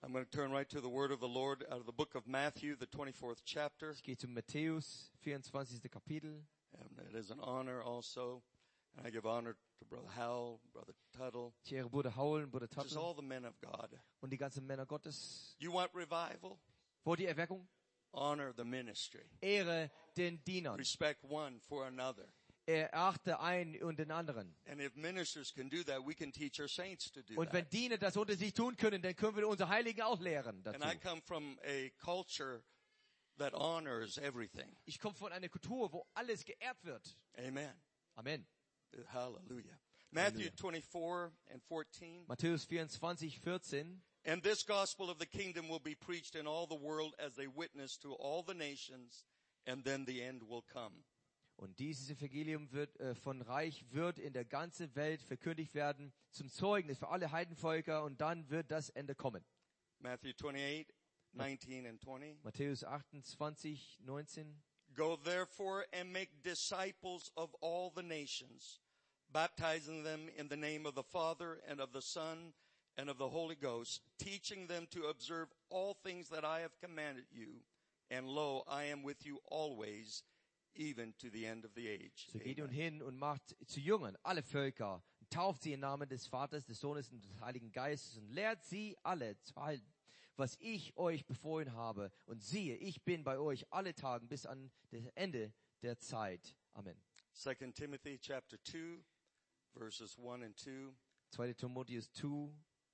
I'm going to turn right to the word of the Lord out of the book of Matthew, the 24th chapter. Ich gehe zu Matthäus, 24. Kapitel. And it is an honor also. And I give honor to Brother Howell, Brother Tuttle, Ich ehre Bruder Howell und Bruder just Tuttle all the men of God. und die ganzen Männer Gottes. You want revival? Wollt ihr Erweckung? Honor the ministry. Ehre den Dienern. Respect one for another. Erachte einen und den anderen. And if ministers can do that, we can teach our saints to do Und wenn that. Diener das unter sich tun können, dann können wir unsere Heiligen auch lehren dazu. And I come from a culture that honors everything. Ich komme von einer Kultur, wo alles geehrt wird. Amen. Amen. Hallelujah. Matthew 24 and 14. Matthäus 24, 14. And this gospel of the kingdom will be preached in all the world as a witness to all the nations, and then the end will come. Und dieses Evangelium von Reich wird in der ganzen Welt verkündigt werden zum Zeugnis für alle Heidenvölker und dann wird das Ende kommen. Matthew 28, 19 and 20. Matthäus 28, 19. Go therefore and make disciples of all the nations, baptizing them in the name of the Father and of the Son and of the Holy Ghost, teaching them to observe all things that I have commanded you. And lo, I am with you always, even to the end of the age. So geht nun Amen. hin und macht zu Jüngern alle Völker, tauft sie im Namen des Vaters, des Sohnes und des Heiligen Geistes und lehrt sie alle zu halten, was ich euch befohlen habe. Und siehe, ich bin bei euch alle Tagen bis an das Ende der Zeit. Amen. 2 Timothy chapter 2, verses 1 and 2. 2. Timotheus 2,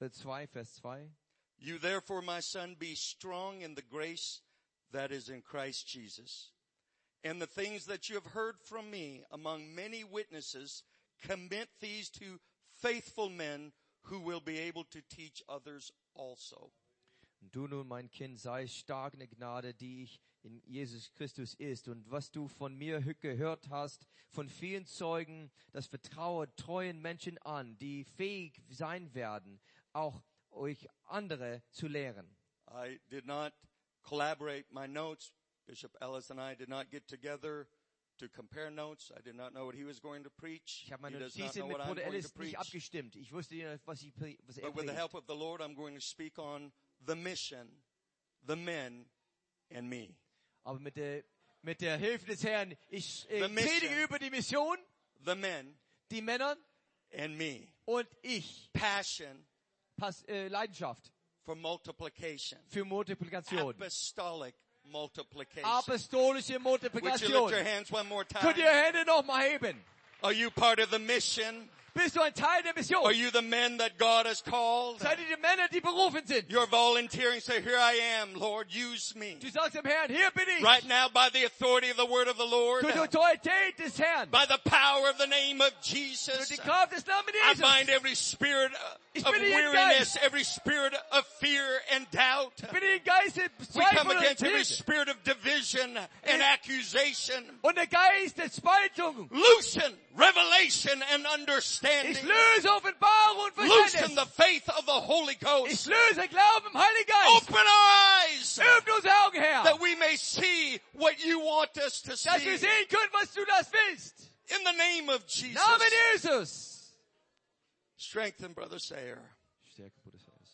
Vers 2. You therefore, my son, be strong in the grace that is in Christ Jesus. And the things that you have heard from me among many witnesses, commit these to faithful men who will be able to teach others also. Und du nun, mein Kind, sei stark in der Gnade, die ich in Jesus Christus ist. Und was du von mir gehört hast, von vielen Zeugen, das vertraue treuen Menschen an, die fähig sein werden, auch euch andere zu lehren. I did not collaborate my notes. Bishop Ellis and I did not get together to compare notes. I did not know what he was going to preach. Ich habe He meine does not Notizen know mit what I'm Bruder going to Ellis preach. nicht abgestimmt. Ich wusste nicht, was er But with the predigt. help of the Lord, I'm going to speak on the mission, the men, and me. Aber mit der Hilfe des Herrn, ich The mission. predige über die Mission, The men die Männer and me. und ich. Passion Leidenschaft for multiplication. für Multiplikation. Apostolic multiplication. Apostolische Would you lift Multiplikation. your hands one more Könnt time? ihr Hände noch mal heben? Are you part of the mission? Bist du ein Teil der Mission? Are you the men that God has called? Seid ihr die Männer, die berufen sind? You're volunteering. Say, here I am, Lord, use me. Du sagst dem Herrn, hier bin ich. Right now, by the authority of the word of the Lord, Durch die Autorität des Herrn. by the power of the name of Durch Jesus, die Kraft des Namens I Jesus. bind every spirit Ich of bin in weariness, Geist. every spirit of fear and doubt. Bin ich Geist der We come Zweifel und against every Kälte. spirit of division and accusation. Und der Geist der Spaltung. Loosen revelation and Ich understanding. löse Offenbarung und Loosen the Verständnis. faith of the Holy Ich Ghost. löse Glauben im Heiligen Geist. Open our eyes Öffne unsere Augen, Herr. that we may see what you want us to Dass wir see. sehen können, was du das willst. In the name of Jesus. Namen Jesus. Strengthen Brother Sayer. Stärke, Bruder Sayers.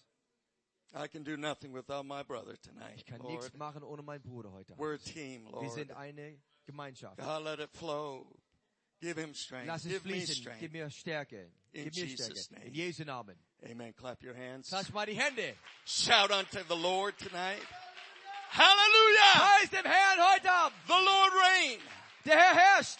I can do nothing without my brother tonight, Ich kann Lord. nichts machen ohne meinen Bruder heute. We're a team, Wir Lord. sind eine Gemeinschaft. God, let it flow. Give him strength. Lass es Give me fließen. strength. Gib mir Stärke. In Gib mir Jesus' Stärke. name. In Jesu Namen. Amen. Clap your hands. Klatsch mal die Hände. Shout unto the Lord tonight. Hallelujah! Preis dem Herrn heute Abend. The Lord reign. Der Herr herrscht.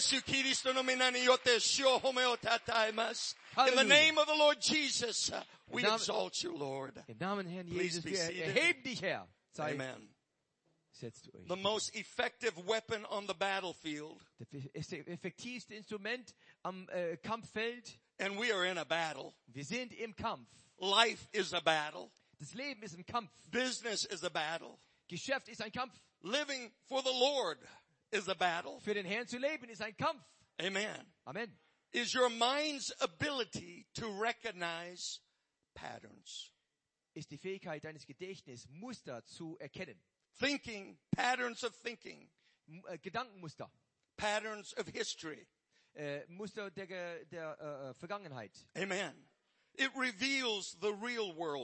In the Hallelujah. name of the Lord Jesus, we Namen- exalt you, Lord. Im Namen Herrn Please Jesus, be wir seated. erheben dich, Herr. Amen. Setzt euch. The most effective weapon on the battlefield, Das effektivste Instrument am Kampffeld. and we are in a battle. Wir sind im Kampf. Life is a battle. Das Leben ist ein Kampf. Business is a battle. Geschäft ist ein Kampf. Living for the Lord is a battle. Für den Herrn zu leben ist ein Kampf. Amen. Amen. Is your mind's ability to recognize patterns. Ist die Fähigkeit deines Gedächtnisses, Muster zu erkennen. Thinking, patterns of thinking, Gedankenmuster. patterns of history. Muster der Vergangenheit. Amen. It reveals the real world.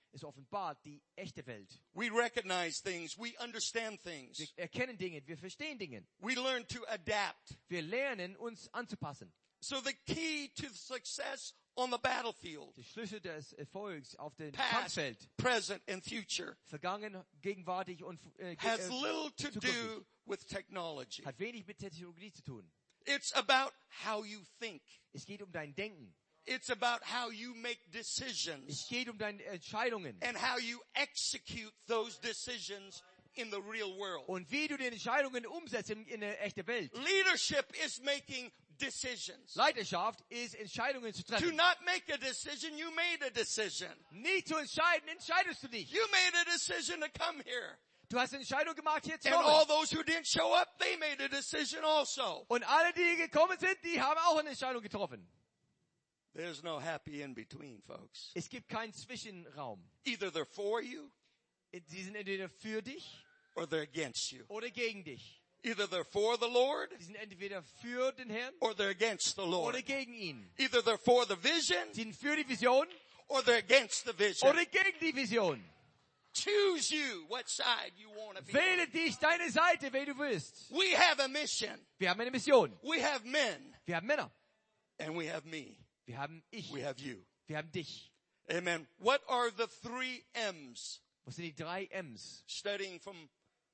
Es offenbart die echte Welt. We recognize things. We understand things. Wir erkennen Dinge, wir verstehen Dinge. We learn to adapt. Wir lernen, uns anzupassen. So the key to success on the battlefield, Der Schlüssel des Erfolgs auf dem past, Kampffeld, present, and future, vergangen, gegenwärtig und has little to zukünftig, do with technology. hat wenig mit Technologie zu tun. It's about how you think. Es geht um dein Denken. It's about how you make Es decisions geht um deine Entscheidungen. and how you execute those decisions in the real world. Und wie du die Entscheidungen umsetzt in der echten Welt. Leadership is making decisions. Leiterschaft ist, Entscheidungen zu To treffen. not make a decision, you made a decision. Nie zu entscheiden, entscheidest du dich. You made a decision to come here. Du hast eine Entscheidung gemacht, hier zu And all kommen. those who didn't show up, they made a decision also. Und alle, die gekommen sind, die haben auch eine Entscheidung getroffen. There's no happy in between, folks. Es gibt keinen Zwischenraum. Either they're for you Sie sind entweder für dich or they're against you. oder gegen dich. Either they're for the Lord Sie sind entweder für den Herrn or they're against the oder Lord. gegen ihn. Either they're for the vision Sie sind für die Vision or they're against the vision. oder gegen die Vision. Choose you what side you want to be Wähle on. dich, deine Seite, wer du willst. We have a mission. Wir haben eine Mission. We have men Wir haben Männer. and we have me. Wir haben ich. We have you. Wir haben dich. Amen. What are the 3 M's? Was sind die 3 M's? Studying from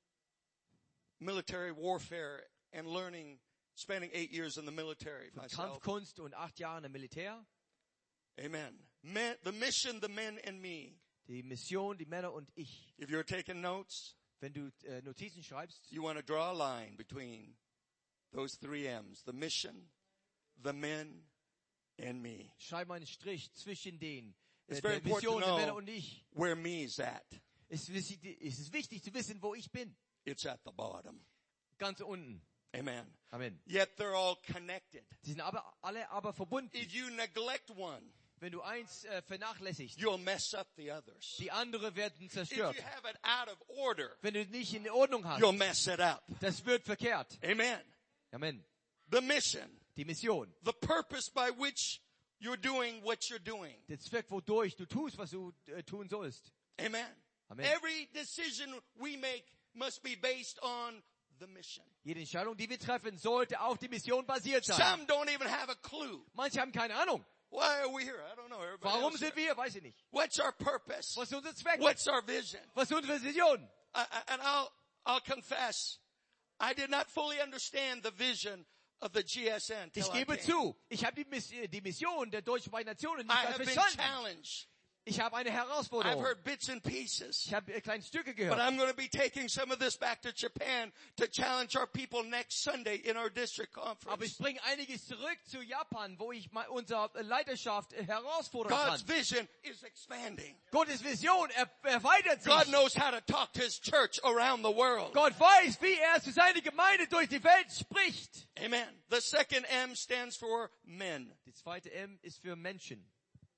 military warfare and learning, spending 8 years in the military Von myself. Kampfkunst und 8 Jahren im Militär. Amen. The mission, the men and me. Die Mission, die Männer und ich. If you're taking notes, Wenn du Notizen schreibst, you want to draw a line between those 3 M's. The mission, the men, and me. schreib mal einen Strich zwischen den It's der very important Mission, to der Männer know und ich. where me is at. Es ist wichtig zu wissen, wo ich bin. It's at the bottom. Ganz unten. Amen. Amen. Yet they're all connected. Sie sind alle aber verbunden. If you neglect one, Wenn du eins vernachlässigst, you'll mess up the others. die andere werden If zerstört. you have it out of order, Wenn du nicht in Ordnung hast, you'll mess it up. das wird verkehrt. Amen. Amen. The mission, Die Mission. the purpose by which you're doing what you're doing. Der Zweck, wodurch du tust, was du tun sollst. Amen. Amen. Every decision we make must be based on the mission. Jede Entscheidung, die wir treffen, sollte auf die Mission basiert sein. Some don't even have a clue. Manche haben keine Ahnung. Why are we here? I don't know. Everybody Warum else sind here. wir? Weiß ich nicht. What's our purpose? Was ist unser Zweck? What's our vision? Was ist unsere Vision? And I'll confess, I did not fully understand the vision of the GSN till Ich I gebe came. zu, ich habe die Mission der Deutschen Vereinten Nationen nicht I ganz have been verstanden. challenged. Ich habe eine I've Herausforderung. heard bits and pieces. Ich habe kleine Stücke But gehört. I'm going to be taking some of this back to Japan to challenge our people next Sunday in our district Aber conference. ich bringe einiges zurück zu Japan, wo ich mal unsere Leiterschaft herausfordern God's kann. vision is expanding. Gottes Vision erweitert God sich. knows how to talk to His church around the world. Gott weiß, wie er zu seiner Gemeinde durch die Welt spricht. Amen. The second M stands for men. Die zweite M ist für Menschen.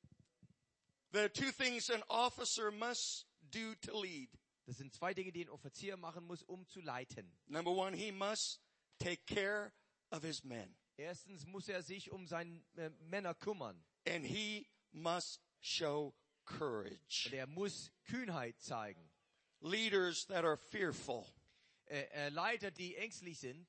There are 2 things an officer must do to lead. Das sind 2 Dinge, die ein Offizier machen muss, um zu leiten. Number 1, he must take care of his men. Erstens muss er sich um seine Männer kümmern. And he must show courage. Und er muss Kühnheit zeigen. Leaders that are fearful Leiter, die ängstlich sind,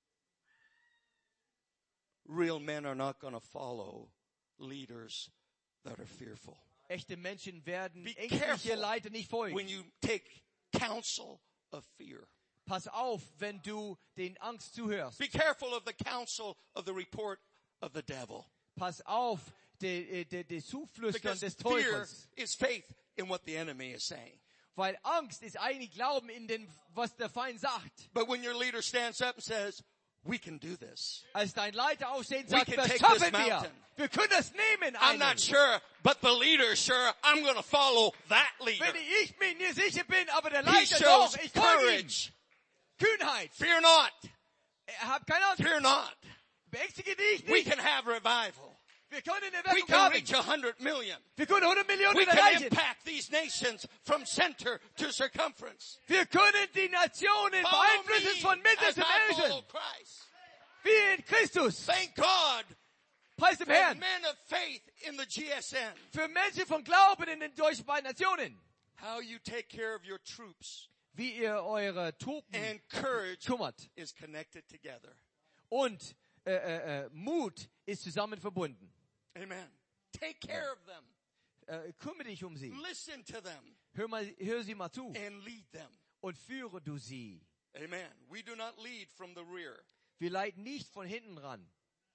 real men are not going to follow leaders that are fearful. echte Menschen werden Be ängstliche careful Leiter nicht folgen. when you take counsel of fear. Pass auf, wenn du den Angst zuhörst. Be careful of the counsel of the report of the devil. Pass auf, die Zuflüstern Because des fear Teufels. is faith in what the enemy is saying. Weil Angst ist eigentlich Glauben in dem, was der Feind sagt. But when your leader stands up and says, we can do this. Als dein Leiter aufsteht und We sagt, can das take schaffen this wir. mountain. Wir können das nehmen. I'm not sure, but the leader's sure. I'm going to follow that leader. Wenn ich mir nicht sicher bin, aber der He Leiter shows doch, ich folge ihm. courage. Kühnheit. Fear not. Hab keine Angst. Fear not. Beängstige dich We nicht. can have revival. Wir können eine We Wirkung can haben. reach 100 million. Wir können 100 Millionen We can erreichen. impact these nations from center to circumference. Wir können die Nationen Follow beeinflussen me von Mitte as zu I follow Ende. Christ. Wie in Christus. Thank God Preis dem for Herrn. men of faith in the GSN. Für Menschen von Glauben in den deutschen beiden Nationen. How you take care of your troops Wie ihr eure Truppen and courage kümmert. is connected together. Und Mut ist zusammen verbunden. Amen. Take care of them. Kümmere dich um sie. Listen to them Hör sie mal zu. and lead them. Und führe du sie. Amen. We do not lead from the rear. Wir leiten nicht von hinten ran.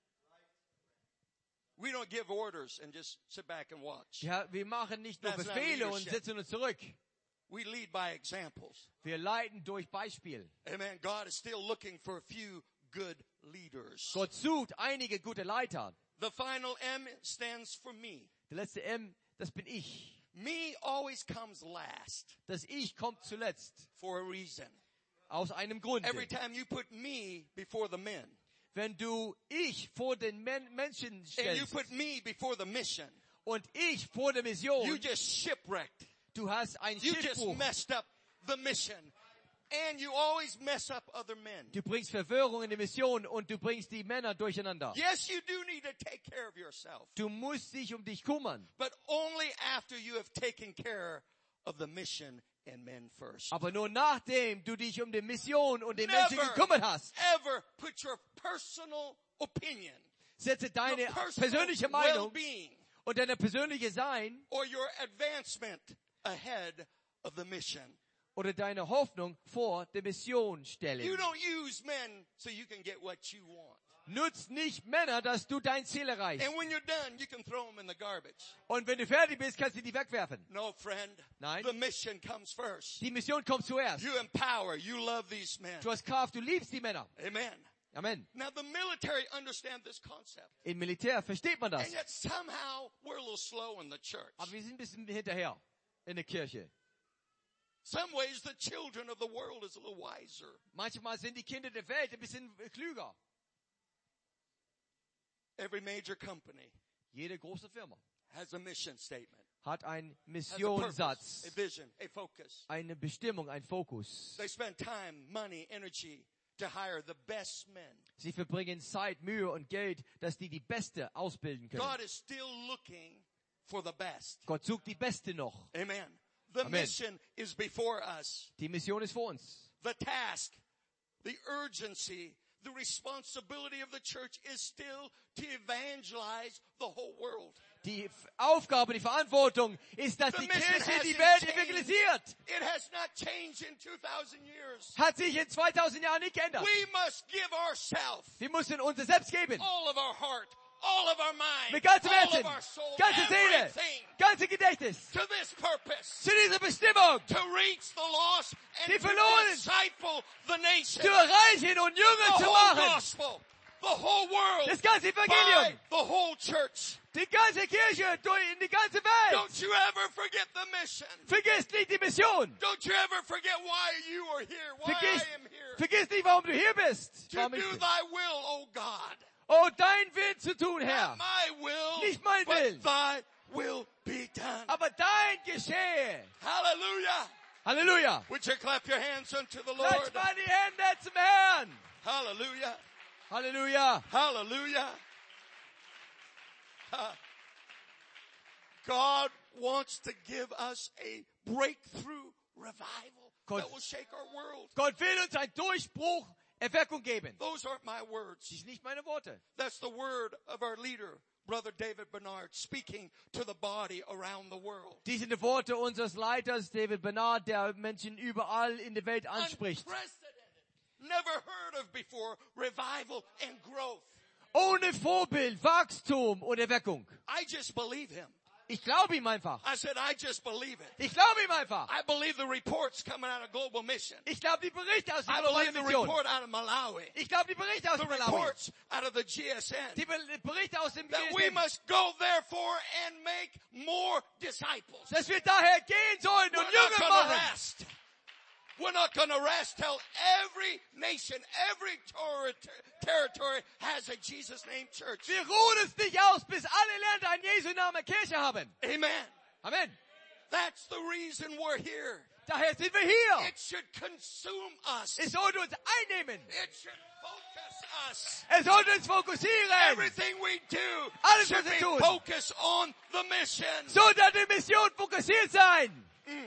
We don't give orders and just sit back and watch. Ja, wir machen nicht nur That's not Befehle und leadership. setzen uns zurück. We lead by examples. Wir leiten durch Beispiel. Amen. God is still looking for a few good leaders. Gott sucht einige gute Leiter. The final M stands for me. Der letzte M, das bin ich. Me always comes last Das Ich kommt zuletzt. for a reason. Aus einem Grund. Every time you put me before the men Wenn du Ich vor den Menschen and you stellst put me before the mission, und Ich vor der Mission, you just shipwrecked. du hast ein You just Schiffbruch. messed up the mission. And you always mess up other men. Du bringst Verwirrung in die Mission und du bringst die Männer durcheinander. Yes, you do need to take care of yourself. Du musst dich um dich kümmern. But only after you have taken care of the mission and men first. Aber nur nachdem du dich um die Mission und den Never, Menschen gekümmert hast. ever put your personal opinion, Setze deine your personal persönliche Meinung well-being, und deine persönliche Sein or your advancement ahead of the mission. oder deine Hoffnung vor der Mission You stellen. don't use men so you can get what you want. Nutzt nicht Männer, dass du dein Ziel erreichst. And when you're done, you can throw them in the garbage. Und wenn du fertig bist, kannst du die wegwerfen. No, friend. Nein. The mission comes first. Die Mission kommt zuerst. You empower. You love these men. Du hast Kraft, du liebst die Männer. Amen. Amen. Now, the military understand this concept. Im Militär versteht man das. And yet somehow we're a little slow in the church. Aber wir sind ein bisschen hinterher in der Kirche. Some ways the children of the world is a little wiser. Manchmal sind die Kinder der Welt ein bisschen klüger. Every major company Jede große Firma has a mission statement, hat einen has a purpose, Missionssatz, a vision, a focus. eine Bestimmung, einen Fokus. They spend time, money, energy to hire the best men. Sie verbringen Zeit, Mühe und Geld, dass die Beste ausbilden können. God is still looking for the best. Gott sucht die Beste noch. Amen. The Amen. mission is before us. Die Mission ist vor uns. The task, the urgency, the responsibility of the church is still to evangelize the whole world. Die Aufgabe, die Verantwortung ist, dass The die mission Kirche die hasn't Welt changed. evangelisiert. It has not changed in 2,000 years. Hat sich in 2000 Jahren nicht geändert. We must give ourselves, Wir müssen uns selbst geben. all of our heart, all of our mind, Mit ganzem all Herzen, of our soul, ganze Seele, everything ganze Gedächtnis. to this purpose. Zu dieser Bestimmung. To reach the lost and Die to Verlorenen. disciple the nation. Zu erreichen und Jünger The zu whole machen. gospel, the whole world, Das ganze by Evangelium. the whole church. Die ganze Kirche durch in die ganze Welt. Don't you ever forget the mission. Vergiss nicht die Mission. Don't you ever forget why you are here, why Vergiss, I am here. vergiss nicht, warum du hier bist. To Warum do ich bin. thy will, O God. Oh, dein Willen zu tun, Not Herr. my will, Nicht mein but Willen. thy will be done. Aber dein geschehe. Hallelujah. Halleluja. Would you clap your hands unto the Lasst Lord? mal die Hände zum Herrn. Hallelujah. Halleluja. Hallelujah. Ha. God wants to give us a breakthrough revival Gott- that will shake our world. Gott will uns einen Durchbruch, Erweckung geben. Those aren't my Das words. sind nicht meine Worte. That's the word of our leader, Brother David Bernard, speaking to the body around the world. Dies sind die Worte unseres Leiters, David Bernard, der Menschen überall in der Welt anspricht. Unprecedented, never heard of before, revival and growth. Ohne Vorbild, Wachstum und Erweckung. I just believe him. Ich glaube ihm einfach. I said, I just believe it. Ich glaube ihm einfach. I believe the reports coming out of Global Mission. Ich glaube die Berichte aus der I globalen believe the Mission. report out of Malawi. Ich glaube die Berichte aus The Malawi. reports out of the GSN. Die Berichte aus dem That we GSM. must go therefore and make more disciples. Dass wir daher gehen sollen We're und not Jünger going to machen. rest. We're not going to rest till every nation, every territory has a Jesus name church. Wir ruhen uns nicht aus, bis alle Länder ein Jesu Name Kirche haben. Amen. Amen. That's the reason we're here. Daher sind wir hier. It should consume us. Es sollte uns einnehmen. It should focus us. sollte uns fokussieren. Everything we do Alles, should was be wir tun. focused on the mission. Sollte die Mission fokussiert sein.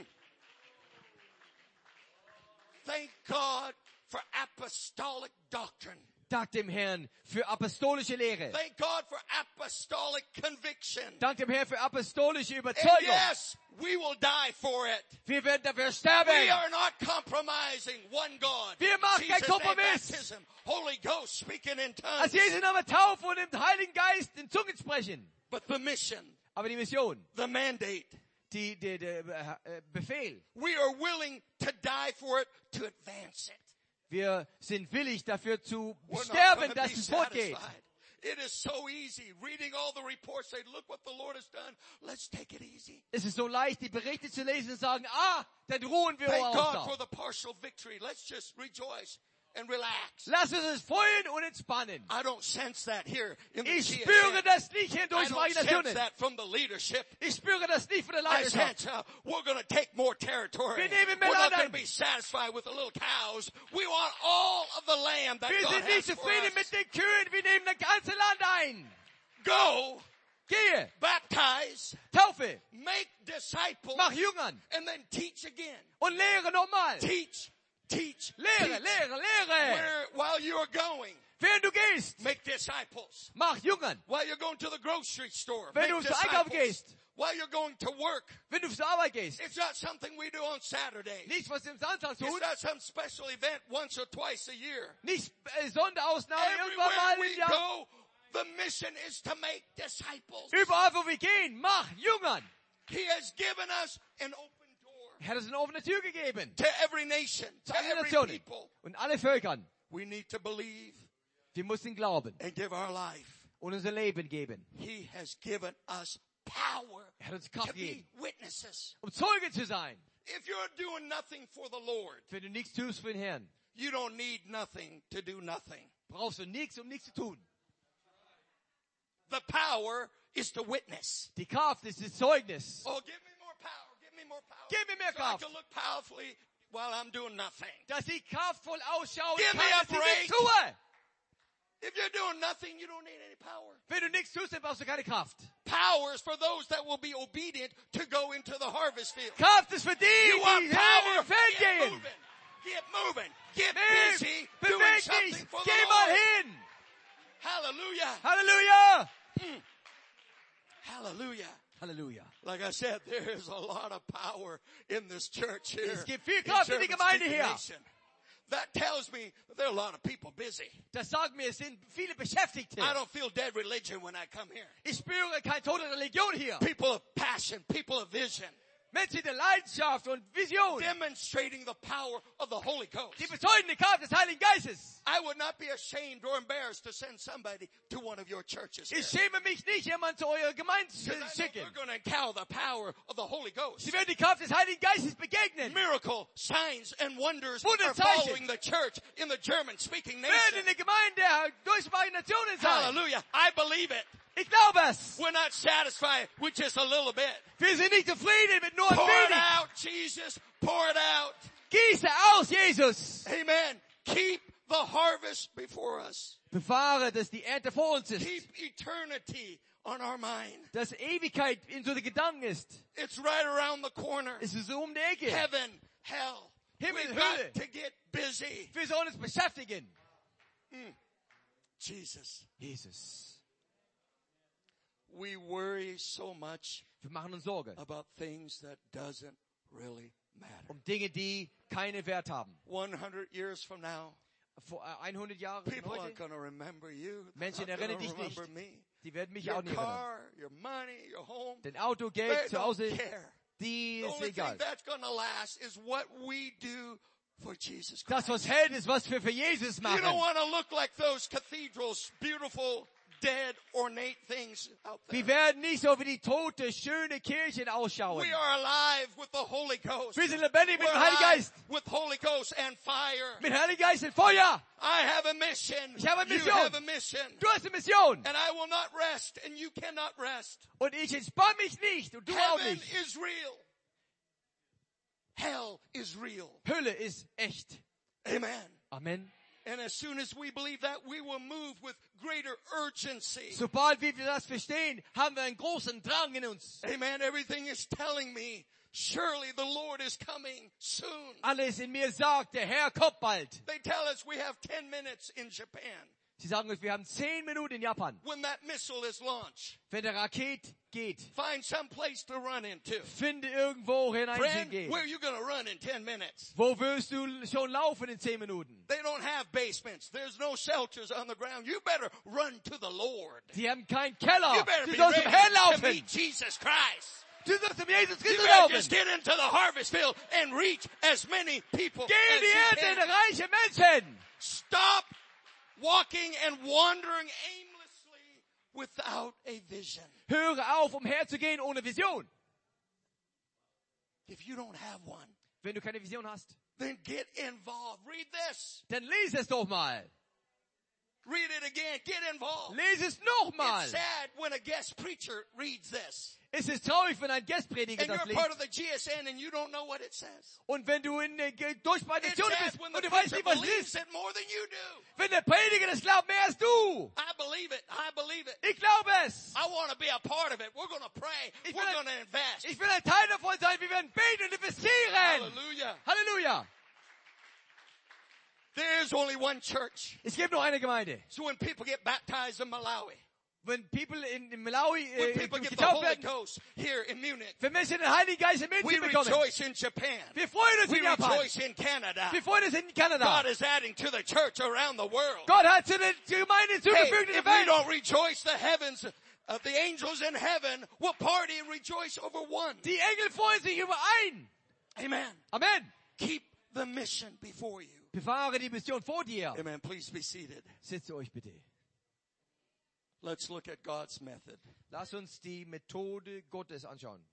Thank God for apostolic doctrine. Dank dem Herrn für apostolische Lehre. Thank God for apostolic conviction. Dank dem Herrn für apostolische And Überzeugung. yes, we will die for it. Wir werden dafür sterben. We are not compromising one God. Wir machen keinen Jesus' name, Kompromiss. baptism, Holy Ghost speaking in Als tongues. Jesu Name taufen und im Heiligen Geist in Zungen sprechen. But the mission, Aber die Mission, the mandate, der Befehl. we are willing to die for it to advance it. Wir sind willig dafür zu We're not sterben, going to dass be es fortgeht. satisfied. It is so easy reading all the reports. Say, look what the Lord has done. Let's take it easy. Es ist so leicht, die Berichte zu lesen und sagen, dann ruhen wir Thank auch God for noch. the partial victory. Let's just rejoice and relax. Lass uns freuen und entspannen. I don't sense that here in the Ich GSM. spüre das nicht hier I durch don't sense Nationen. that from the leadership. Ich spüre das nicht von der I Leidenschaft. sense we're going to take more territory. Wir nehmen mehr We're not Land going ein. to be satisfied with the little cows. We want all of the land that Wir God sind has nicht for zufrieden us. mit den Kühen, wir nehmen das ganze Land ein. Go, Gehe, baptize, taufe, make disciples, mach Jüngern and then teach again. und lehre nochmal. Teach, teach, Lehre, teach. lehre. While you are going, Während du gehst, make disciples. mach Jüngern. While you're going to the grocery store, Wenn make du zur Einkaufen disciples. gehst. While you're going to work, Wenn du zur Arbeit gehst. it's not something we do on Saturdays. Nicht, was wir am Samstag It's tun. not some special event once or twice a year. Nicht Sonderausnahme irgendwann Everywhere mal we im Jahr. go, the mission is to make disciples. Überall, wo wir gehen, mach Jüngern. He has given us an open door Er hat uns eine offene Tür gegeben. to every nation, to Zu allen every Nationen people. und alle Völkern. We need to believe Wir müssen glauben and give our life. und unser Leben geben. He has given us power Er hat uns to Kraft be gegeben, witnesses. um Zeuge zu sein. If you're doing nothing for the Lord, Wenn du nichts tust für den Herrn, you don't need nothing to do nothing. brauchst du nichts, um nichts zu tun. The power is to witness. Die Kraft ist das Zeugnis. Oh, give me more power. Give me more power. Gib mir mehr So I Kraft. can look powerfully while I'm doing nothing. Dass ich kraftvoll ausschauen Give kann, me a dass ich nichts break. tue. If you're doing nothing, you don't need any power. Wenn du nichts tust, dann brauchst du keine Kraft. Power is for those that will be obedient to go into the harvest field. Kraft ist für die, You want die power? im Feld Get gehen. moving. Get moving. Get Nee, busy doing beweg something dich. for the Geh mal Lord. hin. Hallelujah. Halleluja. Hallelujah. Halleluja. Like I said, there is a lot of power in this church here. Es gibt viel in Kraft in die Gemeinde German-speaking hier. nation. That tells me that there are a lot of people busy. Das sagt mir, es sind viele Beschäftigte. I don't feel dead religion when I come here. Ich spüre keine tote Religion hier. People of passion, people of vision, Menschen der Leidenschaft und Vision. demonstrating the power of the Holy Ghost. Die bezeugen die Kraft des Heiligen Geistes. I would not be ashamed or embarrassed to send somebody to one of your churches here. Ich schäme mich nicht, jemanden zu eurer Gemeinde zu 'Cause I know schicken. they're going to encounter the power of the Holy Ghost. Sie werden die Kraft des Heiligen Geistes begegnen. Miracle, signs, and wonders Wunder, are Zeichen. following the church in the German-speaking Werden nation. in der Gemeinde der deutschsprachigen Nationen sein. Hallelujah. I believe it. Ich glaube es. We're not satisfied with just a little bit. Wir sind nicht zufrieden mit nur ein Pour it wenig. out, Jesus. Pour it out. Gieße aus, Jesus. Amen. Keep the harvest before us. Bewahre, dass die Ernte vor uns ist. Keep eternity on our mind. Dass Ewigkeit in so den Gedanken ist. It's right around the corner. Es ist so um die Ecke. Heaven, hell. Himmel, We've Hölle. got to get busy. Wir sollen uns beschäftigen. Jesus. Jesus. We worry so much Wir machen uns Sorge about things that doesn't really matter. um Dinge, die keinen Wert haben. 100 years from now, Vor 100 Jahren von people aren't heute, going to remember you. Menschen They're not erinnern gonna dich nicht. remember me. die werden mich Your auch nicht erinnern. car, your money, your home. Denn Auto, They Geld, zu don't Hause, care. die The ist only thing egal. that's going to last is what we do for Jesus Das, Christ. was hält, ist, was wir für Jesus You machen. don't want to look like those cathedrals, beautiful, dead, ornate things out there. Wir werden nicht so wie die tote, schöne Kirchen ausschauen. We are alive with the Holy Ghost. Wir sind lebendig mit We're dem Heiligen alive Geist. with Holy Ghost and fire. Mit Heiligen Geist und Feuer. I have a mission. Ich habe eine You Mission. have a mission. Du hast eine Mission. And I will not rest, and you cannot rest. Und ich entspanne mich nicht. Und du auch Heaven nicht. is real. Hell is real. Hölle ist echt. Amen. Amen. And as soon as we believe that, we will move with greater urgency. Sobald wir das verstehen, haben wir einen großen Drang in uns. Amen. Everything is telling me, surely the Lord is coming soon. Alles in mir sagt, der Herr kommt bald. They tell us we have 10 minutes in Japan. Sie sagen uns, wir haben 10 Minuten in Japan. When that missile is launched, Wenn der Raket geht, find some place to run into. finde irgendwo Friend, hineinzugehen. where are you going to run in 10 minutes? Wo wirst du schon laufen in 10 Minuten? They don't have basements. There's no shelters on the ground. You better run to the Lord. Sie haben keinen Keller. You better Du be sollst zum ready Herrn to laufen. meet Jesus Christ. Du sollst zum Jesus You Christus better laufen. just get into the harvest field and reach as many people Geh in as die you Ernte, can. reiche Menschen. Stop walking and wandering aimlessly without a vision. Höre auf, umherzugehen ohne Vision. If you don't have one, Wenn du keine Vision hast, then get involved. Read this. dann lies es doch mal. Read it again. Get involved. Lies es nochmal. It's sad when a guest preacher reads this. Es ist traurig, wenn ein Gastprediger And das you're part liest. of the GSN and you don't know what it says. Und wenn du in der Durchbeitation It's sad bist when und the du weißt preacher nicht, was believes liest. it more than you do. Wenn der Prediger das glaubt, mehr als du. I believe it. I believe it. Ich glaube es. I want to be a part of it. We're going to pray. Ich We're will- going to invest. Ich will ein Teil davon sein. Wir werden beten und investieren. Hallelujah. Halleluja. There is only one church. Es gibt nur eine Gemeinde. So when people get baptized in Malawi, Wenn people in Malawi when people get the getauft Holy werden, Ghost here in Munich, wenn Menschen den Heiligen Geist in we München bekommen, rejoice in Japan. wir freuen uns We in Japan. rejoice in Canada. Wir freuen uns in Kanada. God is adding to the church around the world. Gott hat zu den Gemeinden Hey, zugefügt in if der we Welt. don't rejoice, the heavens, the angels in heaven will party and rejoice over one. Die Engel freuen sich über ein. Amen. Amen. Keep the mission before you. Bewahre die Mission vor dir. Amen. Please be seated. Setzt euch bitte. Let's look at God's method. Lass uns die Methode Gottes anschauen.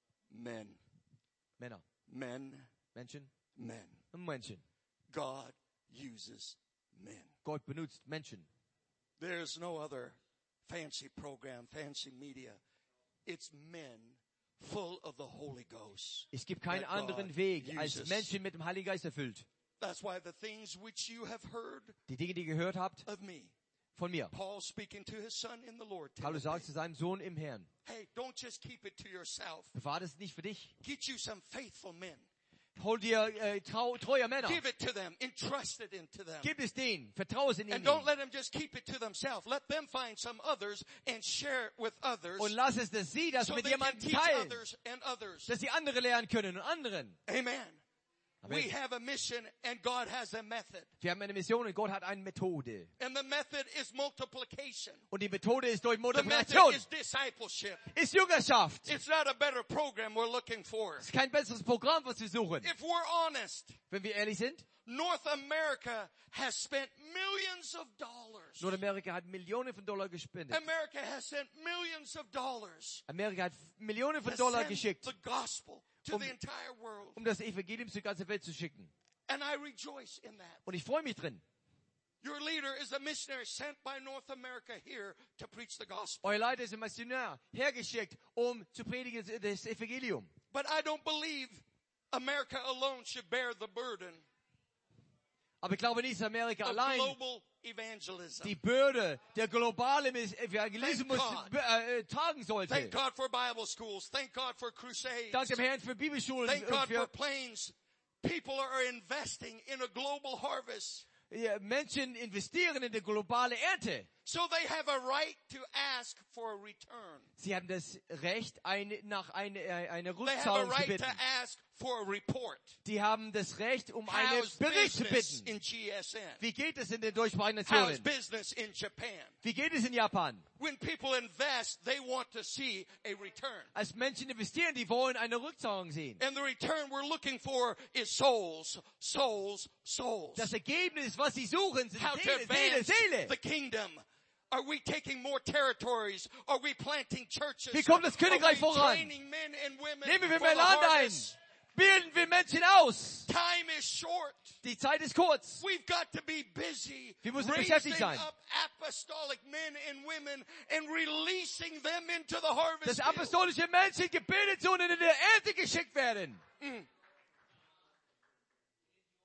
Men, Männer, men, Menschen men. und Menschen. God uses men. Gott benutzt Menschen. There's no other fancy program, fancy media. It's men full of the Holy Ghost. Es gibt keinen that God anderen Weg, als uses. Menschen mit dem Heiligen Geist erfüllt. That's why the things which you have heard Die Dinge, die ihr gehört habt, of me, von mir. Paul speaking to his son in the Lord, Paulus Timothy, sagt zu seinem Sohn im Herrn, hey, don't just keep it to yourself. bewahre das nicht für dich. Get you some faithful men. Hol dir treue Männer. Give it to them. Entrust it into them. Gib es denen. Vertraue es in And ihnen. don't let them just keep it to themselves. Let them find some others and share it with others Und lass es, dass sie das so mit they can jemandem teach teilen. others and others. Dass sie andere lernen können und anderen. Amen. Amen. We have a mission and God has a method. Wir haben eine Mission und Gott hat eine Methode. And the method is multiplication. Und die Methode ist durch The method Multiplikation. is discipleship. Ist Jüngerschaft. It's not a better program we're looking for. Ist kein besseres Programm, was wir suchen. If we're honest, Wenn wir ehrlich sind, North America has spent millions of dollars. Nordamerika hat Millionen von Dollar gespendet. America has sent millions of dollars Amerika hat Millionen von to Dollar send geschickt, the gospel to Um- the entire world. das Evangelium zur ganzen Welt zu schicken. And I rejoice in that. Und ich freue mich drin. Your leader is a missionary sent by North America here to preach the gospel. Euer Leiter ist ein Missionar hergeschickt, zu predigen das Evangelium. But I don't believe America alone should bear the burden Aber ich glaube nicht, dass Amerika of allein global evangelism. die Bürde der globale Evangelismus Thank God. tragen sollte. Thank God for Bible schools. Thank God for crusades. Dank dem Herrn für Bibelschulen Thank und God for für planes. People are investing in a global harvest. Menschen investieren in die globale Ernte. So they have a right to ask for a return. Sie haben das Recht, nach einer They have a Rückzahlung zu right to bitten. ask for a report. Die haben das Recht, einen How's Bericht zu business bitten. in GSN? Wie geht es in den deutschsprachigen How's Nationen? business in Japan? Wie geht es in Japan? When people invest, they want to see a return. Als Menschen investieren, die wollen eine Rückzahlung sehen. And the return we're looking for is souls, souls, souls. Das Ergebnis, was sie suchen, sind How to Seele, Seele, advance Seele. the kingdom. Are we taking more territories? Are we planting churches? Wie kommt das Königreich Are we voran? training men and women Nehmen wir for mehr the Land ein. harvest? Bilden wir Menschen aus. Time is short. Die Zeit ist kurz. We've got to be busy Wir müssen raising beschäftigt sein. up apostolic men and women and releasing them into the harvest Dass field. apostolische Menschen gebildet sind und in der Ernte geschickt werden.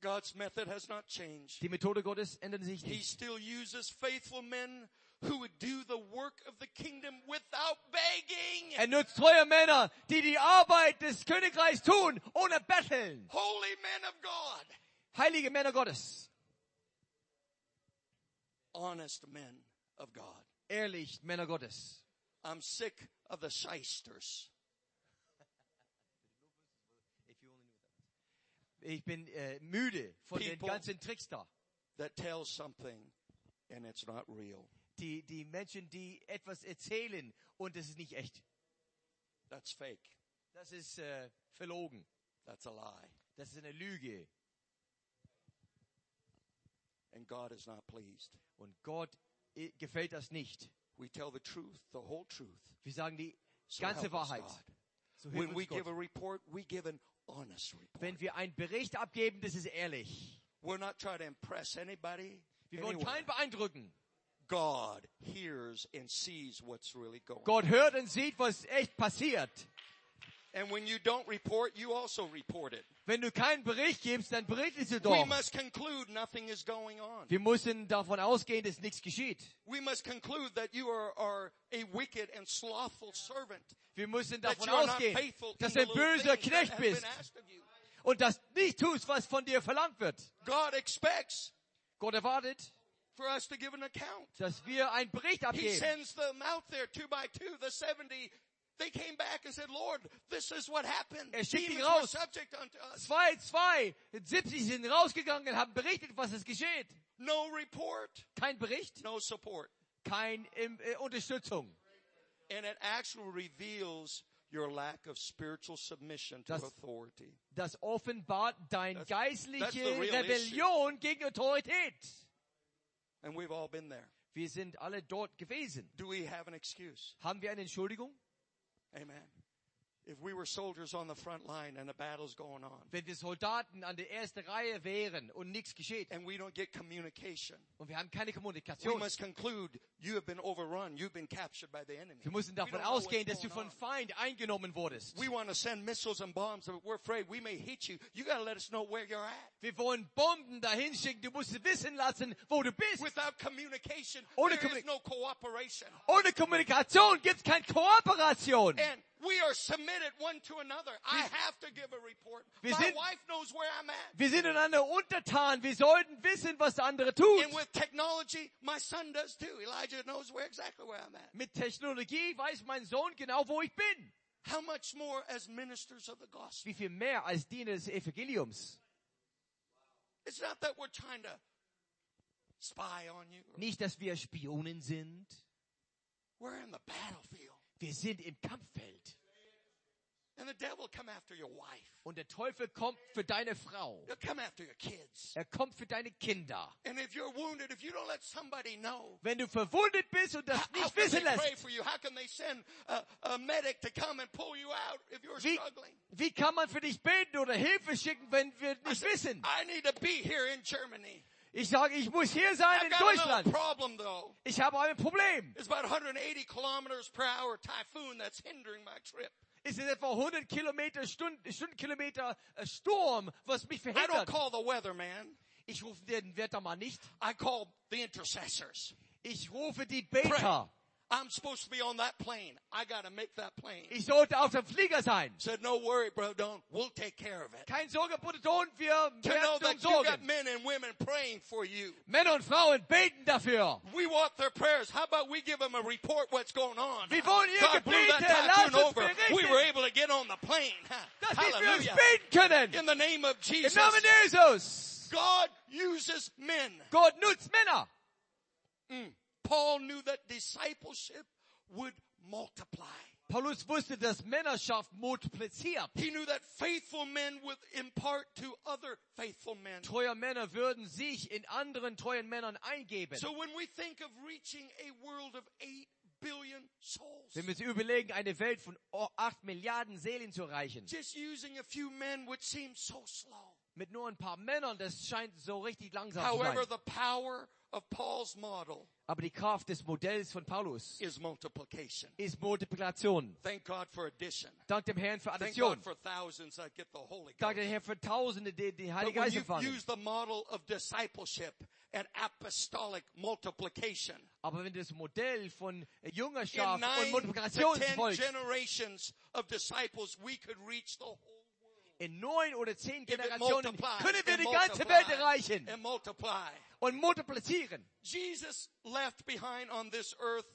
God's method has not changed. Die Methode Gottes ändert sich He nicht. still uses faithful men who would do the work of the kingdom without begging. Er nutzt treue Männer, die die Arbeit des Königreichs tun, ohne betteln. Holy men of God. Heilige Männer Gottes. Honest men of God. Ehrlich, Männer Gottes. I'm sick of the shysters. Ich bin müde von den People- ganzen Trickster. That tells something and it's not real. Die Menschen, die etwas erzählen und es ist nicht echt. That's fake. Das ist verlogen. That's a lie. Das ist eine Lüge. And God is not pleased. Und Gott gefällt das nicht. We tell the truth, the whole truth. Wir sagen die So ganze help us, Wahrheit. God. So hilf When we uns give a Gott. report, we give an honest report. Wenn wir einen Bericht abgeben, das ist ehrlich. We're not trying to impress anybody. Wir wollen anywhere. keinen beeindrucken. God hears and sees what's really going on. Gott hört und sieht, was echt passiert. And when you don't report, you also report it. Wenn du keinen Bericht gibst, dann berichtest du We doch. must conclude nothing is going on. Wir müssen davon ausgehen, dass nichts geschieht. We must conclude that you are a wicked and slothful servant. Wir müssen That davon you are not ausgehen, faithful dass in du the ein little böser things that Knecht have been bist asked of you. und das nicht tust, was von dir verlangt wird. God expects Gott erwartet, for us to give an account. dass wir einen Bericht He abgeben. sends them out there 2 by 2, the 70. They came back and said, Lord, this is what happened. Schickt die Demons were raus. subject unto us. 70 sind rausgegangen und haben berichtet, was es geschieht. No report, Kein Bericht, no support. keine Unterstützung. And it actually reveals your lack of spiritual submission to Das- authority. Das offenbart deine That's the geistliche real Rebellion gegen Autorität. And we've all been there. Wir sind alle dort gewesen. Do we have an excuse? Haben wir eine Entschuldigung? Amen. If we were soldiers on the front line and a battle's going on, Wenn wir Soldaten an der ersten Reihe wären und nichts geschieht and we don't get communication, und wir haben keine we Kommunikation, must conclude you have been overrun, you've been captured by the enemy. wir müssen We davon don't know what's ausgehen, dass du going von on. Feind eingenommen wurdest. We want to send missiles and bombs, but we're afraid we may hit you. You got to let us know where you're at. Wir wollen Bomben dahin schicken, du musst wissen lassen, wo du bist. Without communication, Ohne there is Kommunik- no cooperation. Ohne Kommunikation gibt es keine Kooperation. And we are submitted one to another. I have to give a report. Wir My sind- wife knows where I'm at. Wir sind einander untertan. Wir sollten wissen, was der andere tut. And with technology, my son does too. Elijah knows exactly where I'm at. Mit Technologie weiß mein Sohn genau, wo ich bin. How much more as ministers of the gospel? Wie viel mehr als Diener des Evangeliums. It's not that we're trying to spy on you. Nicht, dass wir Spionen sind. We're in the battlefield. Wir sind im Kampffeld. And the devil will come after your wife. Und der Teufel kommt für deine Frau. He'll come after your kids. Er kommt für deine Kinder. And if you're wounded, if you don't let somebody know, Wenn du verwundet bist und das how nicht can wissen they pray lässt, for you? How can they send a medic to come and pull you out if you're wie, struggling? wie kann man für dich beten oder Hilfe schicken, wenn wir I nicht said, wissen? I need to be here in Germany. Ich sage, ich muss hier sein I've in got a little Deutschland. problem though. Ich habe ein Problem. It's about 180 kilometers per hour typhoon that's hindering my trip. Es ist etwa 100 Stundenkilometer Sturm, was mich I don't verhindert. call the weatherman. Ich rufe den Wettermann nicht. I call the intercessors. Ich rufe die Beter. I'm supposed to be on that plane. I got to make that plane. Ich sollte auf dem Flieger sein. Said, no worry, bro, don't. We'll take care of it. Kein Sorge, Bruder Don, wir To know werden that uns you got sorgen. men and women praying for you. Männer und Frauen beten dafür. We want their prayers. How about we give them a report what's going on? Wir wollen ihr God blew that Gebete, typhoon lasst uns over. berichten. We were able to get on the plane. Dass wir für uns Hallelujah. beten können. In the name of Im Jesus. Namen Jesus. God uses men. Gott nutzt Männer. Paul knew that discipleship would multiply. Paulus wusste, dass Männerschaft multipliziert. He knew that faithful men would impart to other faithful men. Treue Männer würden sich in anderen treuen Männern eingeben. So when we think of reaching a world of 8 billion souls, Wenn wir uns überlegen, eine Welt von 8 Milliarden Seelen zu erreichen, just using a few men would seem so slow. mit nur ein paar Männern, das scheint so richtig langsam zu However, sein. the power of Paul's model Aber die Kraft des Modells von Paulus is multiplication. ist Multiplikation. Thank God for addition. Dank dem Herrn für Thank Addition. God for thousands that get the Holy Dank Ghost. dem Herrn für Tausende, die den But Heiligen when Geist you empfangen. use the model of discipleship and apostolic multiplication, Aber wenn du das Modell von in Jüngerschaft und 9 to Multiplikation 10 folgst, generations of disciples, we could reach the whole world. in 9 oder 10 If it Generationen multiplies können wir and die ganze Welt multiplies erreichen and multiply. und multiplizieren. Jesus left behind on this earth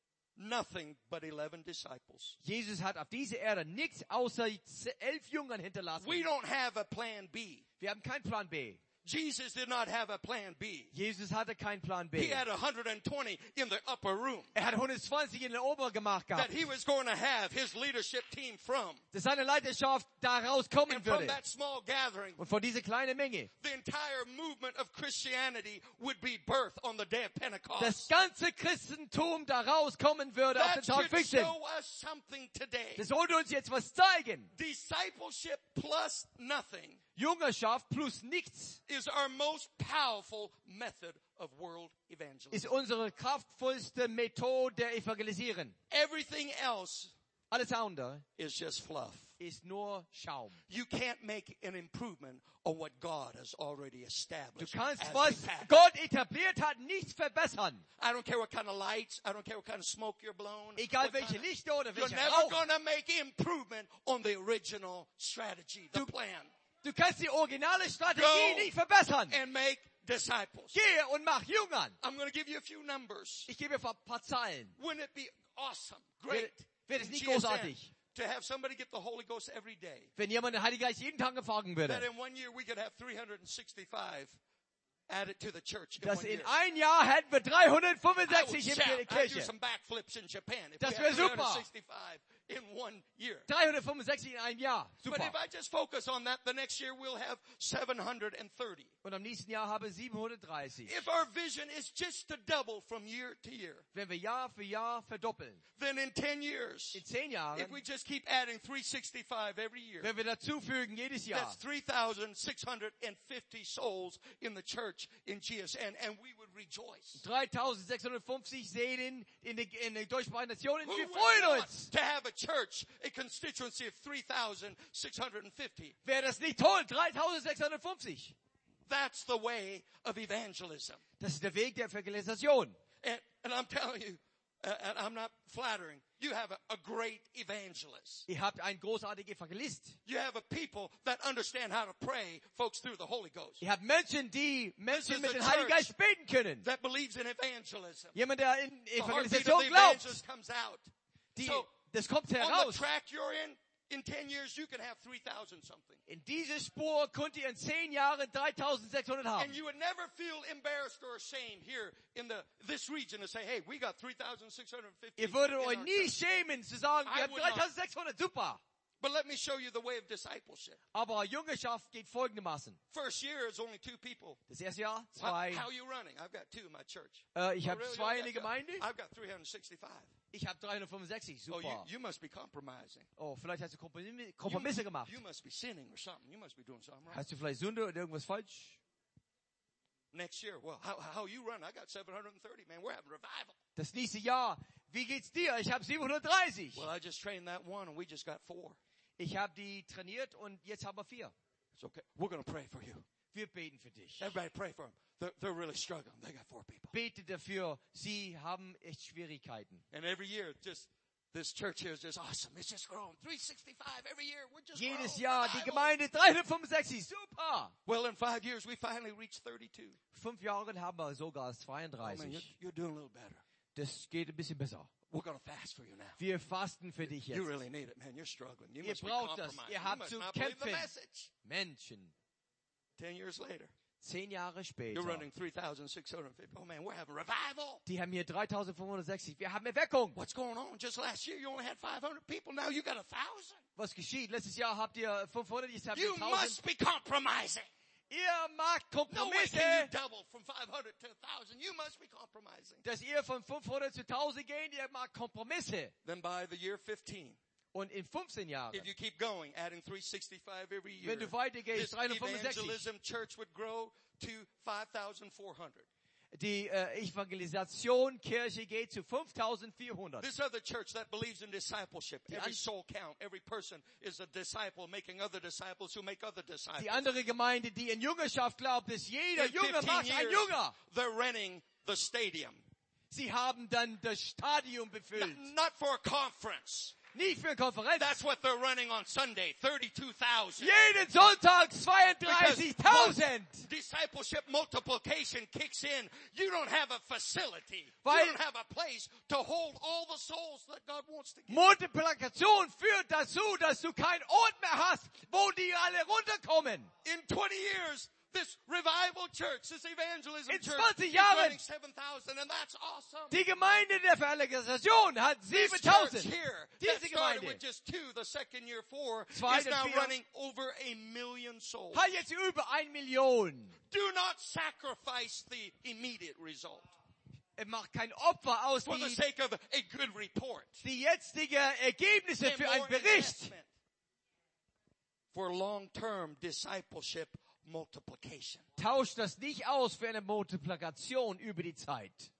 nothing but 11 disciples. Jesus hat auf dieser Erde nichts außer 11 Jüngern hinterlassen. We don't have a plan B. Wir haben keinen Plan B. Jesus did not have a plan B. Jesus hatte keinen Plan He B. had 120 in the upper room Hat 120 in der Obergemach that gehabt, he was going to have his leadership team from. dass seine Leiterschaft daraus kommen And from würde. that small gathering, Und von dieser kleinen Menge. the entire movement of Christianity would be birthed on the day of Das Pentecost. ganze Christentum daraus kommen würde auf That den Tag should Pfingsten. show us something today. Das sollte uns jetzt was zeigen. Discipleship plus nothing Jüngerschaft plus nichts is our most powerful method of world evangelism. ist unsere kraftvollste Methode der Evangelisieren. Everything else Alles andere is just fluff. ist nur Schaum. You can't make an improvement on what God has already Du established. kannst, as was the path. Gott etabliert hat, nicht verbessern. I don't care what kind of lights, I don't care what kind of smoke you're blowing. Egal what welche kind of- Lichter oder You're welcher never Rauch. going to make improvement on the original strategy, the plan. Du kannst die originale Strategie Go nicht verbessern. and make disciples. Gehe und mach Jüngern. I'm going to give you a few numbers. Ich gebe ein paar Zahlen. Wouldn't it be awesome, great, Wird es in nicht GSN, großartig, to have somebody get the Holy Ghost every day? wenn jemand den Heiligen Geist jeden Tag empfangen That würde? in 1 year we could have 365 added to the church in Dass 1 in year. ein Jahr hätten wir I would 365 in shout. der I'd do Kirche. some backflips in Japan if Das we wär had super. 365 in 1 year. 365 in einem Jahr. But Super. if I just focus on that, the next year we'll have 730. Und am nächsten Jahr habe ich 730. If our vision is just to double from year to year, Wenn wir Jahr für Jahr verdoppeln. then in 10 years, In 10 Jahren, if we just keep adding 365 every year, wenn wir dazufügen jedes Jahr, that's 3,650 souls in the church in GSN, and we would rejoice. 3650 Seelen in den deutschsprachigen Nationen. Who Wir would freuen want uns. to have a church, a constituency of 3,650? Wäre das nicht toll? 3650. That's the way of evangelism. Das ist der Weg der Evangelisation. And I'm telling you, and I'm not flattering, you have a great evangelist. Ihr habt einen großartigen Evangelist. You have a people that understand how to pray folks through the Holy Ghost. Ihr habt Menschen, die This Menschen is mit a dem Heiligen church Geist beten können. that believes in evangelism. Jemand, der in The heartbeat of Evangelisation the glaubt. evangelist comes out. Die, So, das kommt on the heraus. track you're in 10 years, you can have 3,000 something. In diese Spur könnt ihr in 10 Jahren 3600 haben. And you would never feel embarrassed or ashamed here in this region to say, hey, we got 3,650. Ihr würdet in euch our nie church. schämen zu sagen, I wir haben would not. 3600, super. But let me show you the way of discipleship. Aber Jüngerschaft geht folgendermaßen. First year is only 2 people. Das erste Jahr, How 2. are you running? I've got 2 in my church. Ich Oh, habe really? 2 in You der got- Gemeinde. I've got 365. Ich habe 365, Oh, super. you must be compromising. Oh, vielleicht hast du Kompromisse gemacht. You must be sinning or something. You must be doing something wrong. Hast du vielleicht Sünde oder irgendwas falsch? Next year, well, how you run? I got 730, man. We're having revival. Das nächste Jahr, wie geht's dir? Ich habe 730. Well, I just trained that one and we just got 4. Ich habe die trainiert und jetzt haben wir 4. It's okay. We're going to pray for you. Wir beten für dich. Everybody pray for them. They're really struggling. They got 4 people. Bete dafür. Sie haben echt Schwierigkeiten. And every year, this church here is just awesome. It's just growing. 365 every year. We're just Jedes growing. Jahr die Revival. Gemeinde 365. Super. Well, in 5 years, we finally reached 32. 5 Jahre haben wir sogar Oh, man, 32. you're doing a little better. Das geht ein bisschen besser. We're going to fast for you now. Wir fasten für dich You jetzt. really need it, man. You're struggling. You Ihr must be braucht das. compromised. Ihr You habt must zu not believe the kämpfen. message. Menschen. 10 years later, 10 Jahre you're später. running 3,650. Oh, man, we're having revival. Die haben hier 3560. Wir haben Erweckung. What's going on? Just last year, you only had 500 people. Now you got 1,000. Was geschieht? Letztes Jahr habt ihr 500, jetzt habt ihr You 1000. must be compromising. Ihr macht No way Kompromisse, can you double from 500 to 1,000. You must be compromising. dass ihr von 500 zu 1000 geht. Ihr macht Kompromisse. Then by the year 15, Und in 15 Jahren, if you keep going, adding 365 every year, wenn du weitergehst, this 365, evangelism church would grow to 5,400. die Evangelisation Kirche geht zu 5.400. This other church that believes in discipleship, Die every an- soul count, every person is a disciple, making other disciples who make other disciples. Die andere Gemeinde, die in Jüngerschaft glaubt, dass jeder In Jünger 15 macht ein years, Jünger. they're renting the stadium. Sie haben dann das Stadion befüllt. Not for a conference. Nicht für eine Konferenz. That's what they're running on Sunday, 32,000. Jeden Sonntag 32.000. Discipleship multiplication kicks in. You don't have a facility. Weil- You don't have a place to hold all the souls that God wants to give. Multiplikation führt dazu, dass du keinen Ort mehr hast, wo die alle runterkommen. In 20 years, this revival church, this evangelism In church, 20 is Jahren- running 7,000, and that's awesome. Die Gemeinde der Evangelisation hat This church 7.000. here, that Diese started Gemeinde with just 2, the second year 4, Zwei is und now vier. running over 1 million souls. hat jetzt über 1 Million. Do not sacrifice the immediate result Er macht kein Opfer aus for the die sake of a good report. jetzigen Ergebnisse And für einen more Bericht. investment for long-term discipleship multiplication. Tauscht das nicht aus für eine Multiplikation über die Zeit.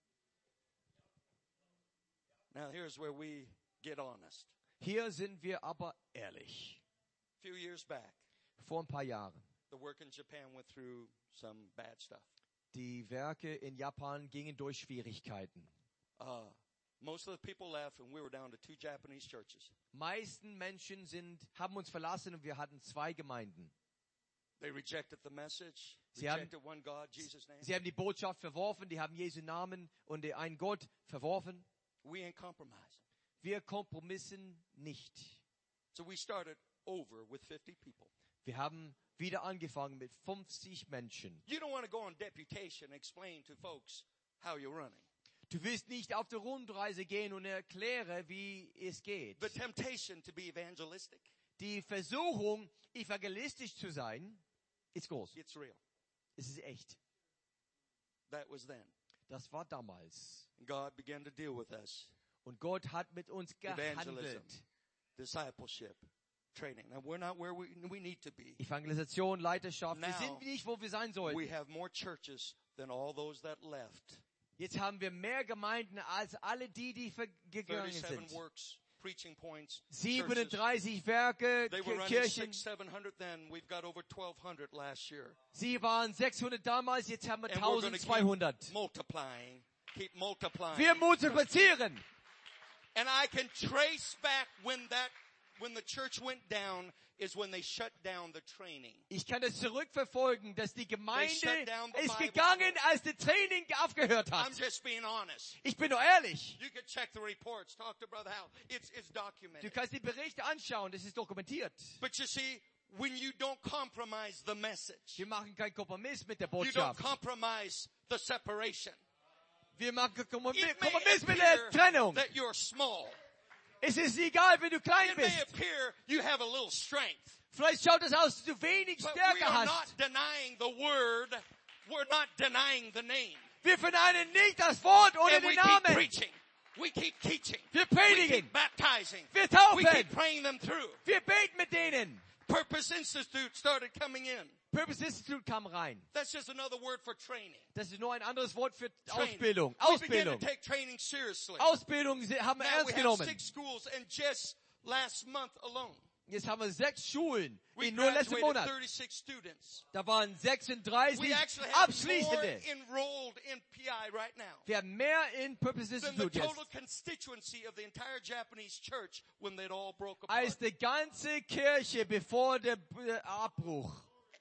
Now here's where we get honest. Hier sind wir aber ehrlich. A few years back, Vor ein paar Jahren. the work in Japan went through some bad stuff. Die Werke in Japan gingen durch Schwierigkeiten. Most of the people left and we were down to 2 Japanese churches. Meisten Menschen haben uns verlassen und wir hatten 2 Gemeinden. They rejected the message, Sie haben- rejected one God, Jesus' name. Sie haben die Botschaft verworfen, die haben Jesu Namen und den einen Gott verworfen. We ain't compromising. Wir kompromissen nicht. So we started over with 50 people. Wir haben wieder angefangen mit 50 Menschen. You don't want to go on deputation and explain to folks how you're running. Du willst nicht auf der Rundreise gehen und erkläre, wie es geht. The temptation to be evangelistic, Die Versuchung, evangelistisch zu sein, ist groß. it's real. Es ist echt. That was then. Das war damals. God began to deal with us. Und Gott hat mit uns Evangelism, gehandelt. discipleship, training. Now we're not where we need to be. Evangelisation, Leiterschaft. Wir Now, sind nicht, wo wir sein sollten. We have more churches than all those that left. Jetzt haben wir mehr Gemeinden als alle die gegangen 37 sind. works, preaching points, churches. 37 Werke, They were running Kirchen. 600-700 then. We've got over 1,200 last year. Sie waren 600 damals, jetzt haben wir And we're going to 1200. keep multiplying. Keep multiplying. Wir multiplizieren. And I can trace back when the church went down is when they shut down the training. Ich kann es zurückverfolgen, dass die Gemeinde shut down the ist Bible gegangen, als das Training aufgehört I'm hat. just being honest. Ich bin nur ehrlich. You can check the reports. Talk to Brother Hal. It's Du documented. kannst die Berichte anschauen, das ist dokumentiert. But you see, when you don't compromise the message, Wir machen keinen Kompromiss mit der you don't Botschaft. compromise the separation. Wir machen It Kompromiss may mit der appear Trennung. that you're small. Es ist egal, wenn du klein It may bist. appear you have a little strength. Vielleicht schaut es aus, dass du wenig But we Stärke are hast. not denying the word. We're not denying the name. Wir verneinen nicht das Wort oder And we den keep Namen. preaching. We keep teaching. Wir We predigen. keep baptizing. Wir We taufen. keep praying them through. Wir beten mit denen. Purpose Institute started coming in. Purpose Institute kam rein. That's just another word for training. Das ist nur ein anderes Wort für Training. Ausbildung. We begin to Ausbildung. take training seriously. Ausbildung haben wir Now ernst we have genommen. 6 schools, and just last month alone, Jetzt haben wir 6 Schulen we in nur letzten graduated Monat. 36 students. Da waren We 36 actually have more Abschließende. enrolled in PI right now Wir haben mehr in Purpose than the Institute total jetzt, constituency of the entire Japanese church when they'd all broke als apart. die ganze Kirche bevor der Abbruch.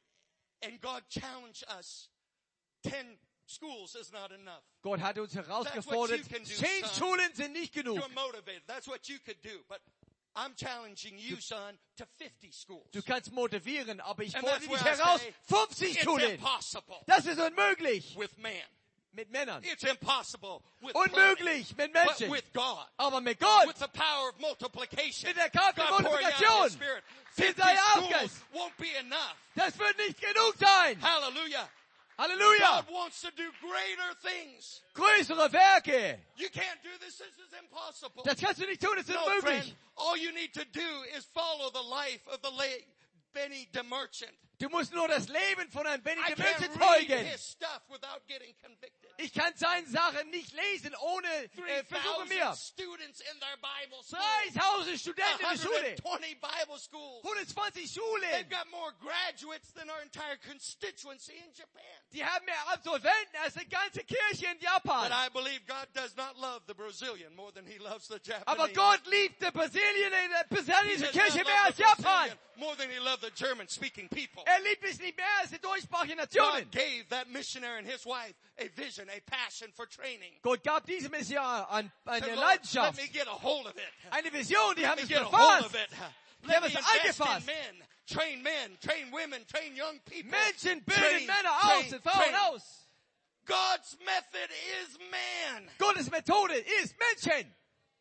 And God challenged us. 10 schools is not enough. Gott hat uns That's herausgefordert, what you can do, 10 son. Schulen sind nicht genug. You're motivated. That's what you could do. But I'm challenging you, son, to 50 schools. Du kannst motivieren, aber ich And fordere that's dich where I heraus, say, 50 It's Schulen. impossible Das ist unmöglich with man. mit Männern. It's impossible with Unmöglich mit planning. But Menschen. with God. Aber mit Gott, With the power of multiplication. mit der Kraft der God pouring out His Multiplikation, Spirit. mit 50 seinem schools Geist. won't be enough. Das wird nicht genug sein. Hallelujah. Halleluja! God wants to do greater things. Größere Werke. You can't do this. This is impossible. Das kannst du nicht tun, das ist No, friend. unmöglich. All you need to do is follow the life of the late Benny DeMerchant. Du musst nur das Leben von einem Benny I de can't Merchant read folgen. his stuff without getting convicted. Ich kann seine Sachen nicht lesen, ohne Versuche 3,000 mir. students in their Bible school. 3000 Studenten in der Schule. 120 Bible schools. 120 They've Schulen. got more graduates than our entire constituency in Japan. Die haben mehr Absolventen als die ganze Kirche in But Japan. I believe God does not love the Brazilian more than he loves the Japanese. Aber Gott liebt die He brasilianische does Kirche not mehr love als the Japan. Brazilian more than he loved the German-speaking people. Er liebt es nicht mehr als die deutschsprachigen God Nationen. gave that missionary and his wife a vision, a passion for training. Gott gab diesem Jahr eine Said, Lord, let Leidenschaft, me get a hold of it. eine Vision, die Let haben me es get a hold of befasst. it. Let me es invest in angefasst. men, train women, train young people. Menschen bilden Train, Männer train, aus und Frauen train. aus. God's method is man. Gottes Methode ist Menschen.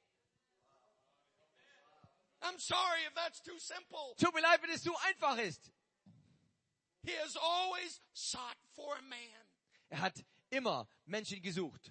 I'm sorry if that's too simple. Tut mir leid, wenn es zu einfach ist. He has always sought for a man. Er hat immer Menschen gesucht.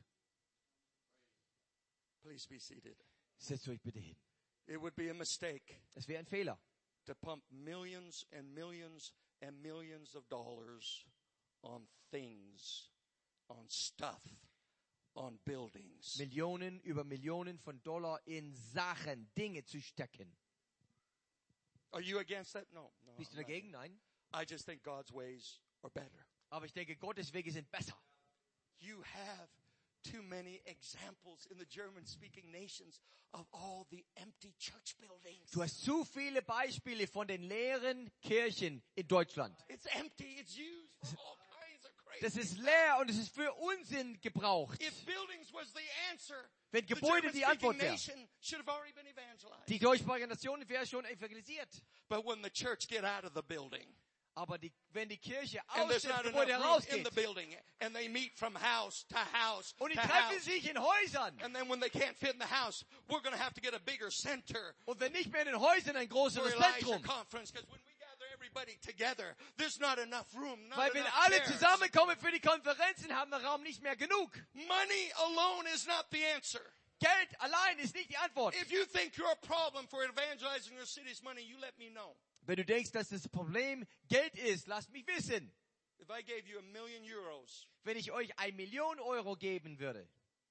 Please be seated. Setzt euch bitte hin. It would be a mistake Es wäre ein Fehler, to pump millions and millions and millions of dollars on things, on stuff, on buildings. Millionen über Millionen von Dollar in Sachen, Dinge zu stecken. Are you against that? No. Bist du I'm not. dagegen? Nein. I just think God's ways are better. Aber ich denke, Gottes Wege sind besser. You have too many examples in the German-speaking nations of all the empty church buildings. Du hast zu viele Beispiele von den leeren Kirchen in Deutschland. It's empty. It's used for all kinds of crazy. Das ist leer und es ist für Unsinn gebraucht. If buildings was the answer, Wenn the Gebäude die Antwort German-speaking wäre. nation should have already been evangelized. Die deutschsprachige Nation wäre schon evangelisiert. But when the church get out of the building, Aber wenn die Kirche and aus there's dem not Gebäude enough room in herausgeht the building, and they meet from house to house und die to treffen house, sich in Häusern and then when they can't fit in the house, we're going to have to get a bigger center und wenn nicht mehr in den Häusern ein for größeres Elijah Zentrum, conference, because when we gather everybody together, there's not enough room, not weil wenn enough alle chairs. zusammenkommen für die Konferenzen, haben wir Raum nicht mehr genug. Money alone is not the answer. Geld allein ist nicht die Antwort. If you think you're a problem for evangelizing your city's money, you let me know. Wenn du denkst, dass das Problem Geld ist, lass mich wissen. If I gave you €1,000,000 Wenn ich euch 1 Million Euro geben würde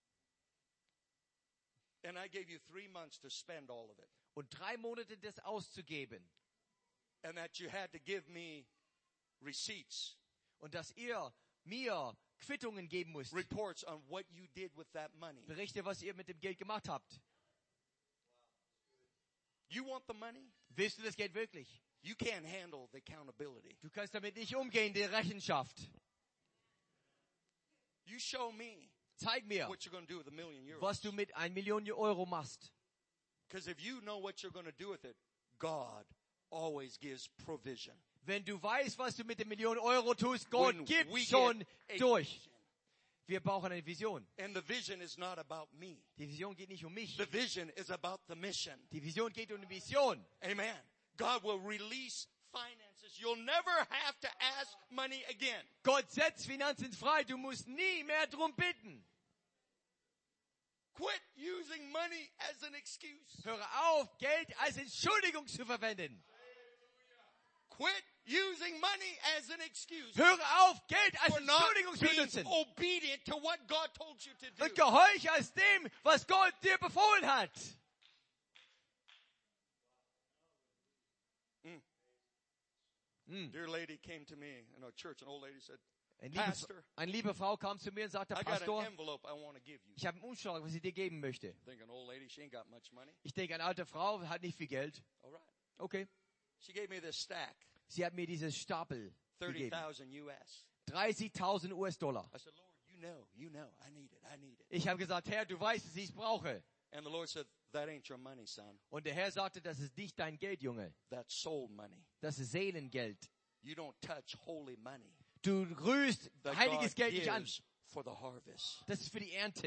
and I gave you 3 months to spend all of it, und 3 Monate das auszugeben and that you had to give me receipts, und dass ihr mir Quittungen geben müsst, reports on what you did with that money. Berichte, was ihr mit dem Geld gemacht habt. You want the money? Willst du das Geld wirklich? You can't handle the accountability. Du kannst damit nicht umgehen, die Rechenschaft. You show me Zeig mir, what you're going to do with €1,000,000. was du mit 1 Million Euro machst. Because if you know what you're going to do with it, God always gives provision. Wenn du weißt, was du mit den Millionen Euro tust, Gott When gibt we schon get a durch. vision. Wir brauchen eine Vision. And the vision is not about me. Die Vision geht nicht um mich. The vision is about the mission. Die Vision geht um die Mission. Amen. God will release finances. You'll never have to ask money again. Gott setzt Finanzen frei. Du musst nie mehr drum bitten. Quit using money as an excuse. Höre auf, Geld als Entschuldigung zu verwenden. Quit using money as an excuse Höre auf, Geld als for not Entschuldigung zu being benutzen. obedient to what God told you to do. Und gehorche als dem, was Gott dir befohlen hat. Dear lady came to me in our church, an old lady said, Eine liebe Frau kam zu mir und sagte, I got an Pastor, envelope I want to give you. ich habe einen Umschlag, was ich dir geben möchte. Thinking, old lady, she ain't got much money. Ich denke, eine alte Frau hat nicht viel Geld. All right. Okay. She gave me this stack, Sie hat mir dieses Stapel gegeben. 30,000 US. 30.000 US-Dollar. I said, Lord, you know, I need it. Ich habe gesagt, Herr, du weißt, dass ich es brauche. And the Lord said, that ain't your money, son. Und der Herr sagte, das ist nicht dein Geld, Junge. That's soul money. Das ist Seelengeld. You don't touch holy money Du rührst that heiliges God Geld nicht an. gives for the harvest. Das ist für die Ernte.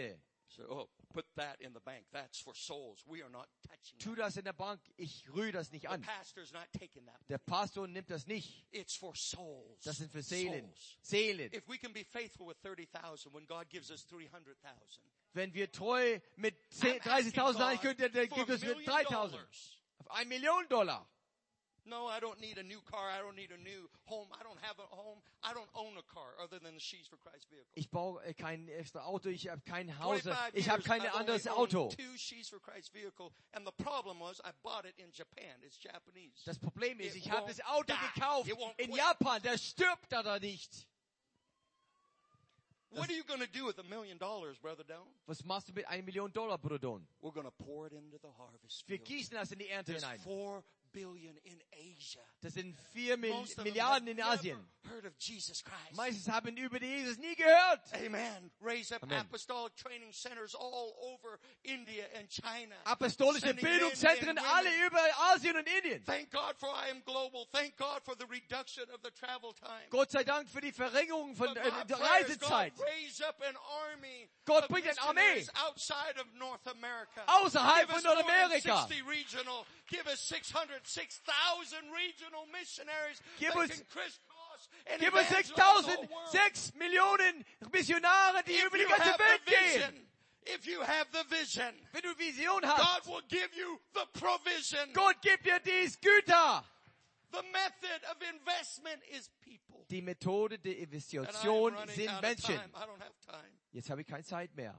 So, oh, put that in the bank. That's for souls. We are not touching Tu that. das in der Bank, ich rühre das nicht The an. pastor's not taking that. Der Pastor nimmt das nicht. It's for souls. Das sind für Seelen. Souls. Seelen. If we can be faithful with 30,000 when God gives us 300,000. Wenn wir treu mit 30.000 sein können, dann gibt es mit 3.000. Auf $1 Million. No, I don't need a new car. I don't need a new home. I don't have a home. I don't own a car other than the She's for Christ vehicle. Ich brauche kein extra Auto, ich habe kein Haus, 25 ich habe years, kein I've anderes only Auto. owned 2 She's for Christ vehicle, and the problem was I bought it in Japan. It's Japanese. Das Problem ist, It ich habe won't das Auto die. gekauft It won't in quit. Japan, der stirbt da nicht. What are you going to do with $1 million, Brother Down? Was machst du mit $1 Million, Bruder Don? We're going to pour it into the harvest Wir field. gießen das in die Ernte There's hinein. 4 billion in Asia. Das sind 4 Most of them Milliarden have in Asien. never heard of Jesus Christ. Meistens haben über Jesus nie gehört. Amen. Raise up Amen. apostolic training centers all over India and China. Apostolische Sending men Bildungszentren and alle women. über Asien und Indien. Thank God for I Am Global. Thank God for the reduction of the travel time. Gott sei Dank für die Verringerung von But my der prayer is Reisezeit. God raise up an army Gott of bringt eine Armee missionaries outside of North America. außerhalb Give us von Nordamerika. 460 regional. Give us 6,000 regional missionaries Gib that uns- can crisscross and Gib uns evangelize the whole 6.000, world. 6 Millionen Missionare, die If über die you ganze have Welt the gehen. vision, if you have the vision, Wenn du Vision God hast, will give you the provision. Gott gibt dir dies Güter. The method of investment is people. Die Methode der And I am Investition running sind out of Menschen. time. I don't have time. Jetzt habe ich keine Zeit mehr.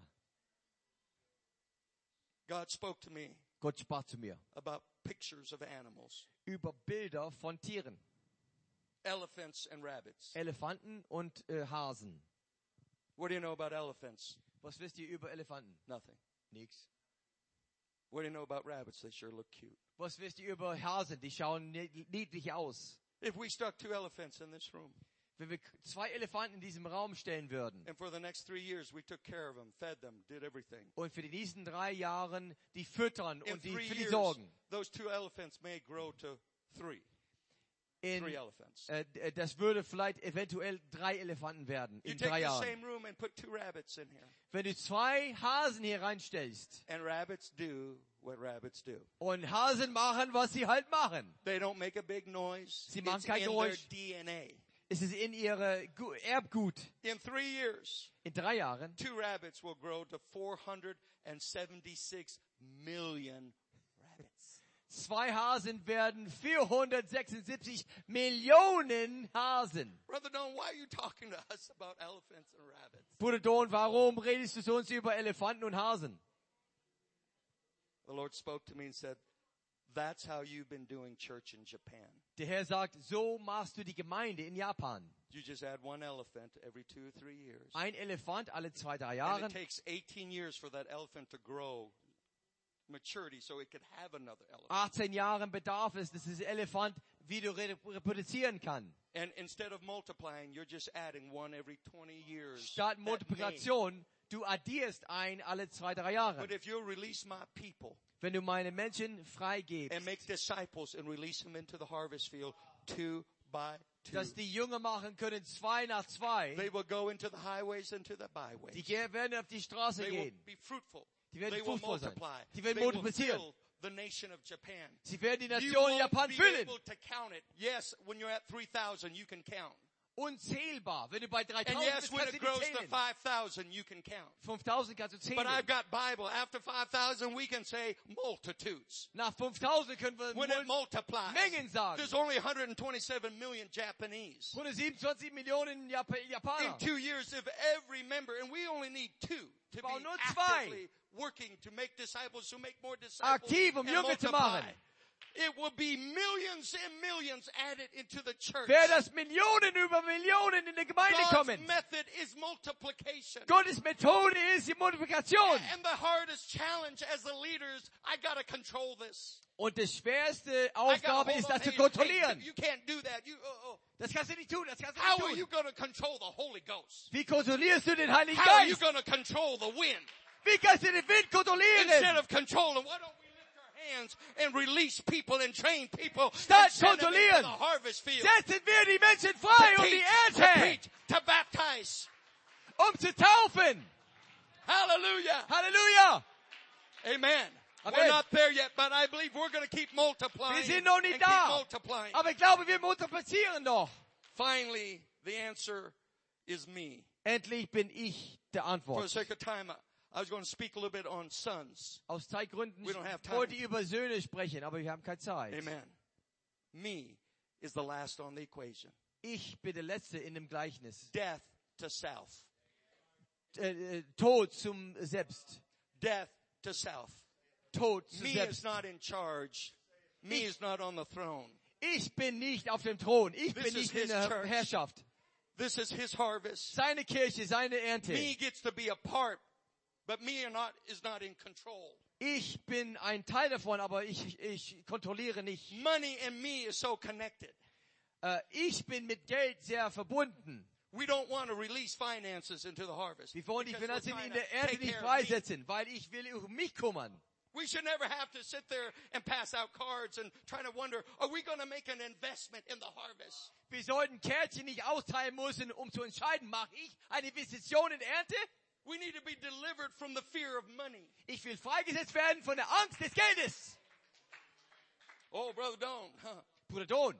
God spoke to me Gott sprach zu mir about pictures of animals, über Bilder von Tieren. elephants and rabbits. Elefanten und Hasen. What do you know about elephants? Was wisst ihr über Elefanten? Nothing. Nix. What do you know about rabbits? They sure look cute. Was wisst ihr über Hasen? Die schauen niedlich aus. If we stuck 2 elephants in this room, Wenn wir 2 Elefanten in diesem Raum stellen würden and for the next 3 years we took care of them, fed them, did everything. und für die nächsten 3 Jahren die füttern In und 3 für die years, sorgen, those 2 elephants may grow to 3. 3 elephants. das würde vielleicht eventuell 3 Elefanten werden You in take 3 the Jahren. same room and put 2 rabbits in here. Wenn du 2 Hasen hier reinstellst And rabbits do what rabbits do. und Hasen machen, was sie halt machen, They don't make a big noise. Sie machen It's kein in their Geräusch. DNA. ist es in ihre Erbgut. In 3 years, In 3 Jahren 2 rabbits will grow to 476 million rabbits. 2 Hasen werden 476 Millionen Hasen. Brother Don, why are you talking to us about elephants and rabbits? Bruder Don, warum redest du zu uns über Elefanten und Hasen? The Lord spoke to me and said, that's how you've been doing church in Japan. Der Herr sagt, so machst du die Gemeinde in Japan. You just add 1 elephant every 2 or 3 years. Ein Elefant alle 2-3 And Jahre. it takes 18 years for that elephant to grow maturity so it could have another elephant. 18 Jahren bedarf es, dass dieser Elefant wieder reproduzieren kann. And instead of multiplying, you're just adding 1 every 20 years. Statt That may. Multiplikation, du addierst ein alle 2-3 Jahre. But if you'll release my people Wenn du meine Menschen freigibst, and make disciples and release them into the harvest field 2 by 2, dass die Jünger machen können, 2 nach 2, they will go into the highways and to the byways. die werden auf die Straße They will gehen. be fruitful. Die werden They will fruchtvoll sein. multiply. Die werden They will multiplizieren. fill the nation of Japan. Sie werden die You Nation won't Japan be füllen. able to count it. Yes, when you're at 3,000, you can count. Unzählbar. Wenn du bei 3.000 And yes, bist, when kannst it du grows nicht to zählen. 5,000, you can count. 5.000 kannst du But I've zählen. got Bible. After 5,000, we can say multitudes. Nach 5.000 können wir When it multiplies, Mengen sagen. there's only 127 million Japanese. 127 Millionen In Japaner. 2 years, if every member, and we only need 2 to brauchen be nur 2. actively working to make disciples who make more disciples Aktiv, and Jünger zu multiply. machen. It will be millions and millions added into the church. Wer das Millionen über Millionen in der Gemeinde God's kommen. method is multiplication. Gottes Methode ist die Multiplikation. And the hardest challenge as the leaders, I gotta control this. Und die schwerste I gotta Aufgabe hold ist, on. das zu Hey, kontrollieren. you can't do that. Das kannst du nicht tun, das kannst du How nicht are you tun. gonna control the Holy Ghost? Wie kontrollierst du den Heiligen How are you Geist? gonna control the wind? Wie kannst du den Wind Instead kontrollieren? of controlling, why don't we lift our hands and release people and train people Statt and send them into kontrollieren. the harvest field Setzen wir die Menschen frei to um die teach, to Ernte, preach, to baptize. um zu taufen. Hallelujah. Halleluja! Amen. Amen. We're not there yet, but I believe we're going to keep multiplying. Wir sind noch nicht and keep da. multiplying. Aber ich glaube, wir multiplizieren noch. Finally, the answer is me. Endlich bin ich der For the Antwort. sake of time, I was going to speak a little bit on sons. Aus Zeitgründen We don't have time. wollte ich über Söhne sprechen, aber wir haben keine Zeit. Amen. Me is the last on the equation. Ich bin der Letzte in dem Gleichnis. Death to self. Tod zum Selbst. Death to self. Tod zu Me is Selbst. not in charge. Me is not on the throne. Ich bin nicht auf dem Thron. Ich This bin is nicht in his der church. Herrschaft. This is his harvest. Seine Kirche, seine Ernte. Me gets to be a part, but me is not in control. Ich bin ein Teil davon, aber ich kontrolliere nicht. Money and me is so connected. Ich bin mit Geld sehr verbunden. We don't want to release finances into the harvest. Wir wollen die because we're Finanzen trying in to der Ernte take nicht care of me. freisetzen, weil ich will um mich kümmern. We should never have to sit there and pass out cards and try to wonder, are we going to make an investment in the harvest? Wir sollten Kärtchen nicht austeilen müssen, um zu entscheiden, mache ich eine Investition in Ernte? We need to be delivered from the fear of money. Ich will freigesetzt werden von der Angst des Geldes. Oh, Brother Don, Bruder Don,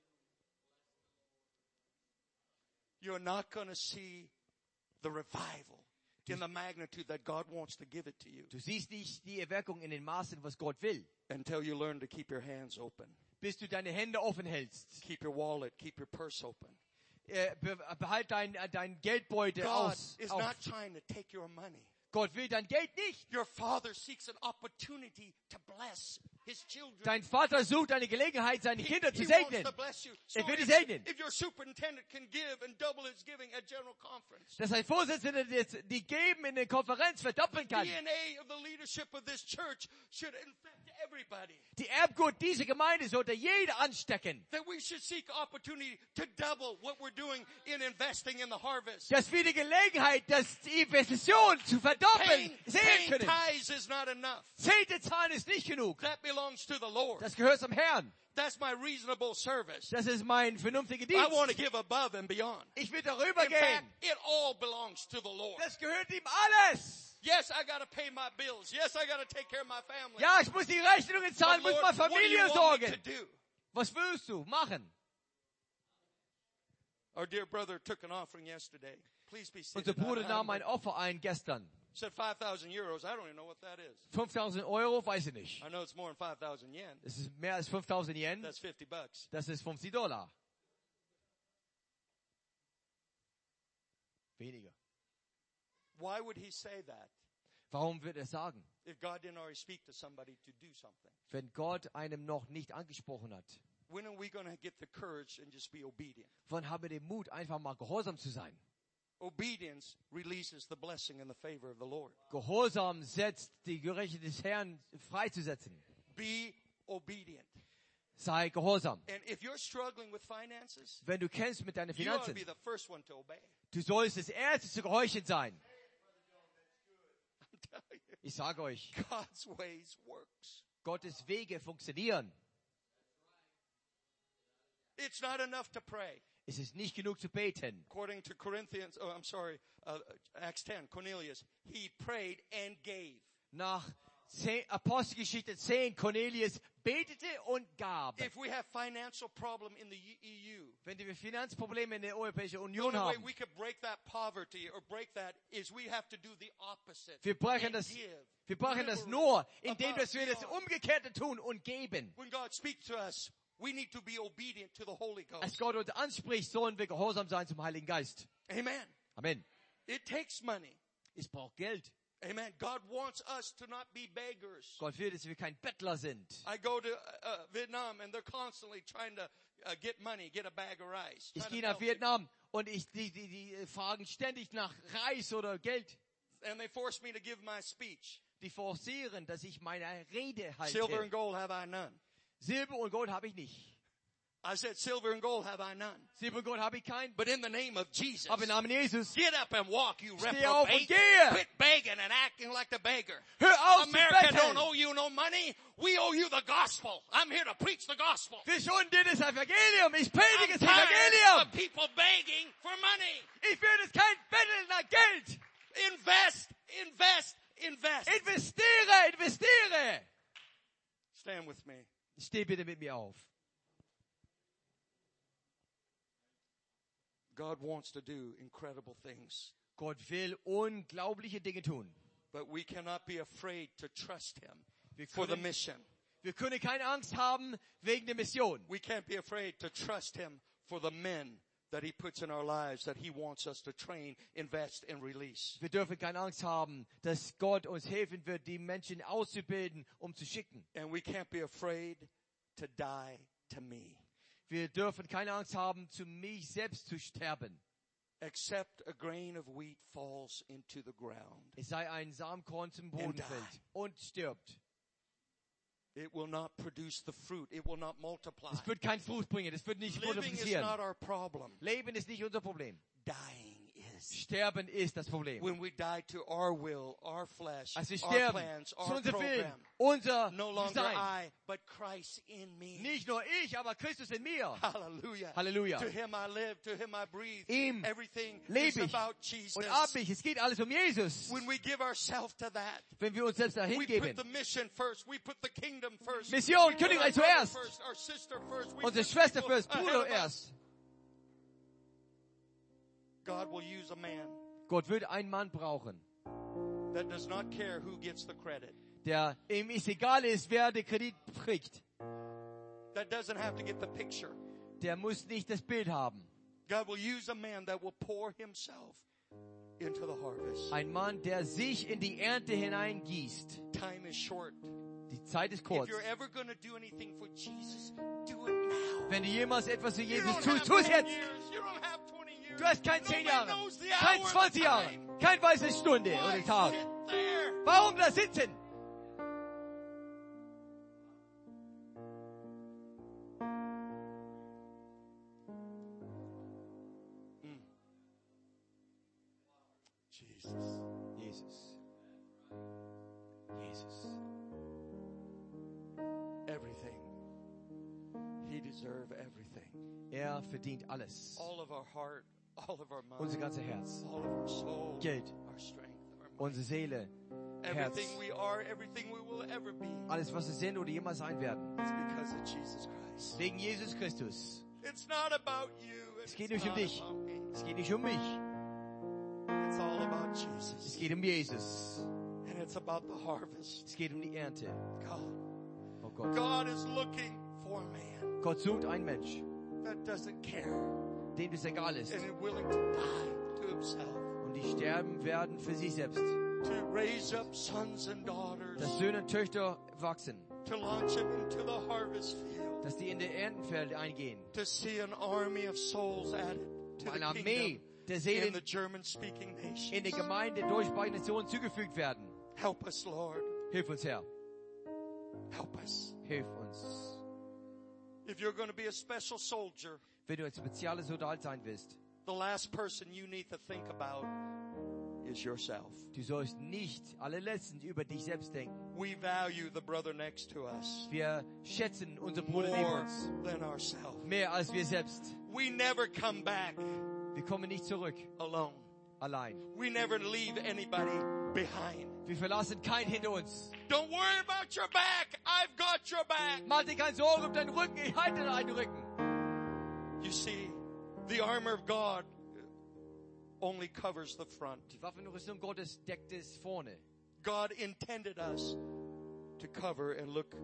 you're not going to see the revival in the magnitude that God wants to give it to you du siehst nicht die Erweckung in den Maßen, was Gott will, until you learn to keep your hands open. bis du deine Hände offen hältst. Keep your wallet, keep your purse open. Behalt dein Geldbeutel God aus. is Auf. not trying to take your money. Gott will dein Geld nicht. Your Father seeks an opportunity to bless His children. Dein Vater sucht eine Gelegenheit, seine Kinder zu He wants segnen. to bless you. So Will dich if, segnen. if your superintendent can give and double his giving at General Conference, Dass ein Vorsitzender die Geben in der Konferenz verdoppeln kann. DNA of the leadership of this church should infect everybody. Die Erbgut dieser Gemeinde sollte jeder anstecken. That we should seek opportunity to double what we're doing in investing in the harvest. Dass wir die Gelegenheit, die Investition zu verdoppeln, sehen Paying können. tithes is not enough. Zehnte zahlen ist nicht genug. That belongs to the Lord. Das gehört zum Herrn. That's my reasonable service. Das ist mein vernünftiger I want to Dienst. give above and beyond. Ich will darüber In fact, gehen. it all belongs to the Lord. Das gehört ihm alles. Yes, I got to pay my bills. Yes, I got to take care of my family. Ja, ich muss die Rechnungen But zahlen, muss Lord, meine what do you Familie want me sorgen. to do? Was willst du machen? Our dear brother took an offering yesterday. Please be seated. Unser Bruder I nahm ein Opfer ein gestern. said 5,000 euros. I don't even know what that is. 5.000 Euro, weiß ich nicht. I know it's more than 5,000 yen. Das ist mehr als 5.000 Yen. That's $50. Das ist $50. Weniger. Why would he say that Warum wird er sagen? if God didn't already speak to somebody to do something? Wenn Gott einem noch nicht angesprochen hat. When are we going to get the courage and just be obedient? Wann haben wir den Mut, einfach mal gehorsam zu sein? Obedience releases the blessing and the favor of the Lord. Gehorsam setzt die Gerechte des Herrn freizusetzen. Be obedient. Sei gehorsam. And if you're struggling with finances, Wenn du kämpfst mit deinen you ought to Finanzen, be the first one to obey. du sollst das Erste zu gehorchen sein. I'm telling you, Ich sage euch, God's ways works. Gottes Wege funktionieren. It's not enough to pray. Es ist nicht genug zu beten. According to Acts 10, Cornelius, he prayed and gave. Nach Apostelgeschichte 10, Cornelius betete und gab. If we have financial problem in the EU, Wenn wir Finanzprobleme in der Europäischen the Union only way haben, we could break that poverty or break that is we have to do the opposite. wir brauchen and das, give. wir brauchen das Liberally, nur, indem above, wir das beyond. Umgekehrte tun und geben. When God speaks to us, we need to be obedient to the Holy Als Ghost. Gott uns anspricht, sollen wir gehorsam sein zum Heiligen Geist. Amen. Amen. It takes money. Es braucht Geld. Amen. God wants us to not be beggars. Gott will, dass wir kein Bettler sind. I go to Vietnam and they're constantly trying to get money, get a bag of rice. Ich trying to gehe nach help people. Vietnam und die fragen ständig nach Reis oder Geld. And they force me to give my speech. Die forcieren, dass ich meine Rede Silver and halte. gold have I none. Silber und Gold habe ich nicht. I said, silver and gold have I none. Silber und Gold habe ich kein. But in the name of Jesus, Aber im Namen Jesus, get up and walk, you steh auf und reprobate. gehe. Quit begging and acting like the beggar. Hör auf zu America don't betteln. owe you no money. We owe you the gospel. I'm here to preach the gospel. Wir schulden dir das Evangelium. Ich predige I'm das tired Evangelium. of people begging for money. Ich will das kein Betteln nach Geld. Invest Invest. Investiere! Stand with me. Steh bitte mit mir auf. God wants to do incredible things. Gott will unglaubliche Dinge tun. But we cannot be afraid to trust Him Wir for the können, mission. wir können keine Angst haben wegen der Mission. We can't be afraid to trust Him for the men that He puts in our lives, that He wants us to train, invest, and release. Wir dürfen keine Angst haben, dass Gott uns helfen wird, die Menschen auszubilden, um zu schicken. And we can't be afraid to die to me. Wir dürfen keine Angst haben, zu mich selbst zu sterben. Except a grain of wheat falls into the ground. Es sei ein Samenkorn zum Boden fällt und stirbt. It will not produce the fruit. It will not multiply. Es wird kein Frucht bringen, es wird nicht Living is multiplizieren. not our problem. Leben ist nicht unser Problem. Dying is. Sterben ist das Problem. When we die to our will, our flesh, Als wir our sterben, plans, zu our unserem Willen, program. unser No longer Sein. I, but Christ in me. Nicht nur ich, aber Christus in mir. Hallelujah. Halleluja. To Him I live, to Him I breathe. Ihm Everything is lebe ich about Jesus. und ab mich. Es geht alles um Jesus. When we give ourselves to that, Wenn wir uns selbst dahin we geben. put the mission first. We put the kingdom first. Mission, We put Königreich our brother zuerst. first, our sister first. We Unsere put Schwester people first, ahead Bruder of us. erst. God will use a man Gott wird einen Mann brauchen, that does not care who gets the credit. der ihm es egal ist, wer den Kredit kriegt. That doesn't have to get the picture. Der muss nicht das Bild haben. God will use a man that will pour himself into the harvest. Ein Mann, der sich in die Ernte hineingießt. Time is short. Die Zeit ist If kurz. you're ever going to do anything for Jesus, do it now. Wenn du jemals etwas für You Jesus don't tust, have tu es 10 jetzt. years. You don't have 20 years. Du hast keine No 10 man Jahre, knows the kein hour 20 or Jahre, time. kein weiße Stunde Why oder Tag. sit there? Warum da sitzen? Jesus. Jesus. Jesus. Everything. He deserves everything. Verdient alles. All of our heart, all of our mind, Unser ganzes Herz, all of our soul, Geld, our strength, our mind. unsere Seele, Herz. Everything we are, everything we will ever be. Alles, was wir sind oder jemals sein werden. It's because of Jesus Christ. Wegen Jesus Christus. It's not about you. and Es geht it's nicht um not dich. about me. Es geht nicht um mich. It's all about Es Jesus. geht um Jesus. And it's about the harvest. Es geht um die Ernte. God. Oh Gott. God is looking for a man Gott sucht einen Mensch, that doesn't care dem es egal ist. and is willing to die to himself. Und die sterben werden für sich selbst. To raise up sons and daughters. Dass Söhne und Töchter wachsen. To launch them into the harvest field. Dass die in der Erntenfeld eingehen. To see an army of souls added to Eine the Armee kingdom der in Seelen the German-speaking in der nations. Gemeinde durch beide Nationen zugefügt werden. Help us, Lord. Hilf uns, Herr. Help us. Hilf uns. If you're going to be a special soldier, Wenn du ein spezielles Soldat sein willst, the last person you need to think about is yourself. du sollst nicht allerletztend über dich selbst denken. We value the brother next to us Wir schätzen unseren Bruder neben more uns than ourselves. mehr als wir selbst. We never come back Wir kommen nicht zurück alone. allein. We never leave anybody behind. Wir verlassen keinen hinter uns. Don't worry about your back. I've got your back. Mach dir keine Sorgen um deinen Rücken. Ich halte deinen Rücken. You see, the armor of God only covers the front. Die Waffenrüstung Gottes deckt es vorne. God intended us to cover and look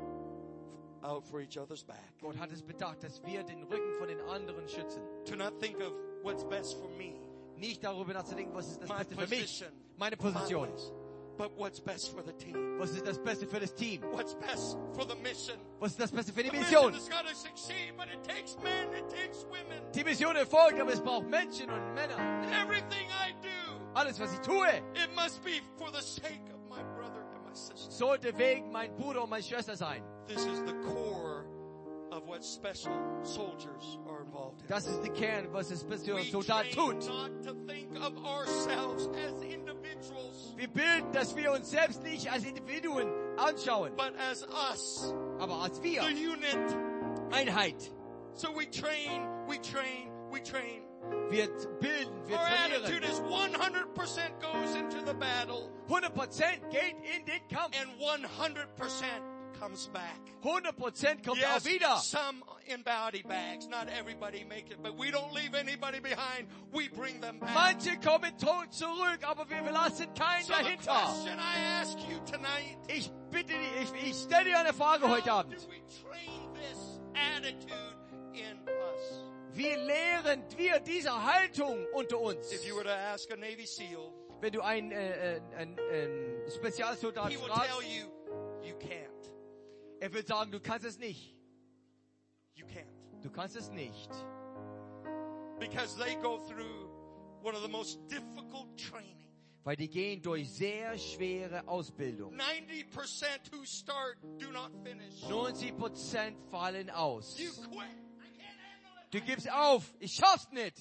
out for each other's back. Gott hat es bedacht, dass wir den Rücken von den anderen schützen. To not think of what's best for me, Nicht darüber nachzudenken, was ist das my Beste für mich, position, meine my Position. place, but what's best for the team. Was ist das Beste für das Team? What's best for the mission. Was ist das Beste für die The Mission? mission has got to succeed, but it takes men, it takes women. Die Mission erfolgt, aber es braucht Menschen und Männer. Everything I do, Alles, was ich tue, it must be for the sake of my brother and my sister. sollte wegen mein Bruder und meine Schwester sein. This is the core of what special soldiers are involved in. Das ist der Kern, was das We Special Soldat train tut. not to think of ourselves as individuals, Wir bilden, dass wir uns selbst nicht als Individuen anschauen, but as us, aber als the wir. unit. Einheit. So we train, we train, we train. Wir bilden, wir Our attitude trainieren. is 100% goes into the battle 100% geht in den Kampf. and 100% comes back. 100% kommt Yes, auch wieder. some in body bags. Not everybody make it, but we don't leave anybody behind. We bring them back. Manche kommen tot zurück, aber wir lassen keinen So the dahinter. question I ask you tonight, Ich bitte dich, ich stelle dir eine Frage heute how Abend. do we train this attitude in us? Wie lehren wir diese Haltung unter uns? If you were to ask a Navy SEAL, Wenn du einen Spezialsoldat he will tell fragst, you, you can't. er wird sagen, du kannst es nicht. You can't. Du kannst es nicht. Because they go through one of the most difficult training. Weil die gehen durch sehr schwere Ausbildung. 90% who start do not finish. 90% fallen aus. You quit. I can't handle it. Du gibst auf. Ich schaff's nicht.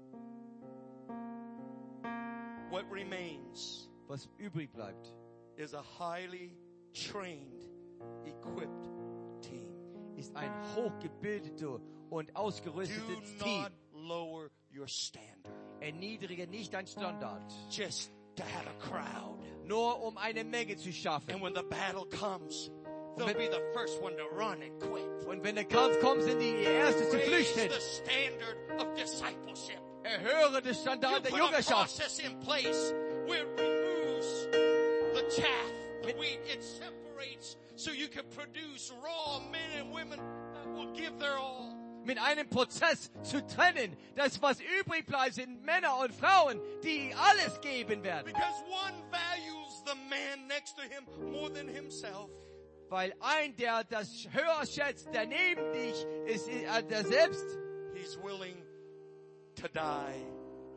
What remains Was übrig bleibt, is a highly trained, equipped team. ist ein hochgebildetes und Do ausgerüstetes Team. not lower your standard Erniedrige nicht dein Standard. just to have a crowd. Nur um eine Menge zu And schaffen. when the battle comes, they'll be the first one to run and quit. Und wenn der Kampf kommt, sind die Erste zu Raise flüchten. the standard of discipleship. Erhöre das You Standard der put a Jüngerschaft. process in place where it removes the chaff, the wheat. It separates so you can produce raw men and women that will give their all. Mit einem Prozess zu trennen. Das, was übrig bleibt, sind Männer und Frauen, die alles geben werden. Because one values the man next to him more than himself. Weil der das höher schätzt, der neben dich ist, der selbst. He's willing to die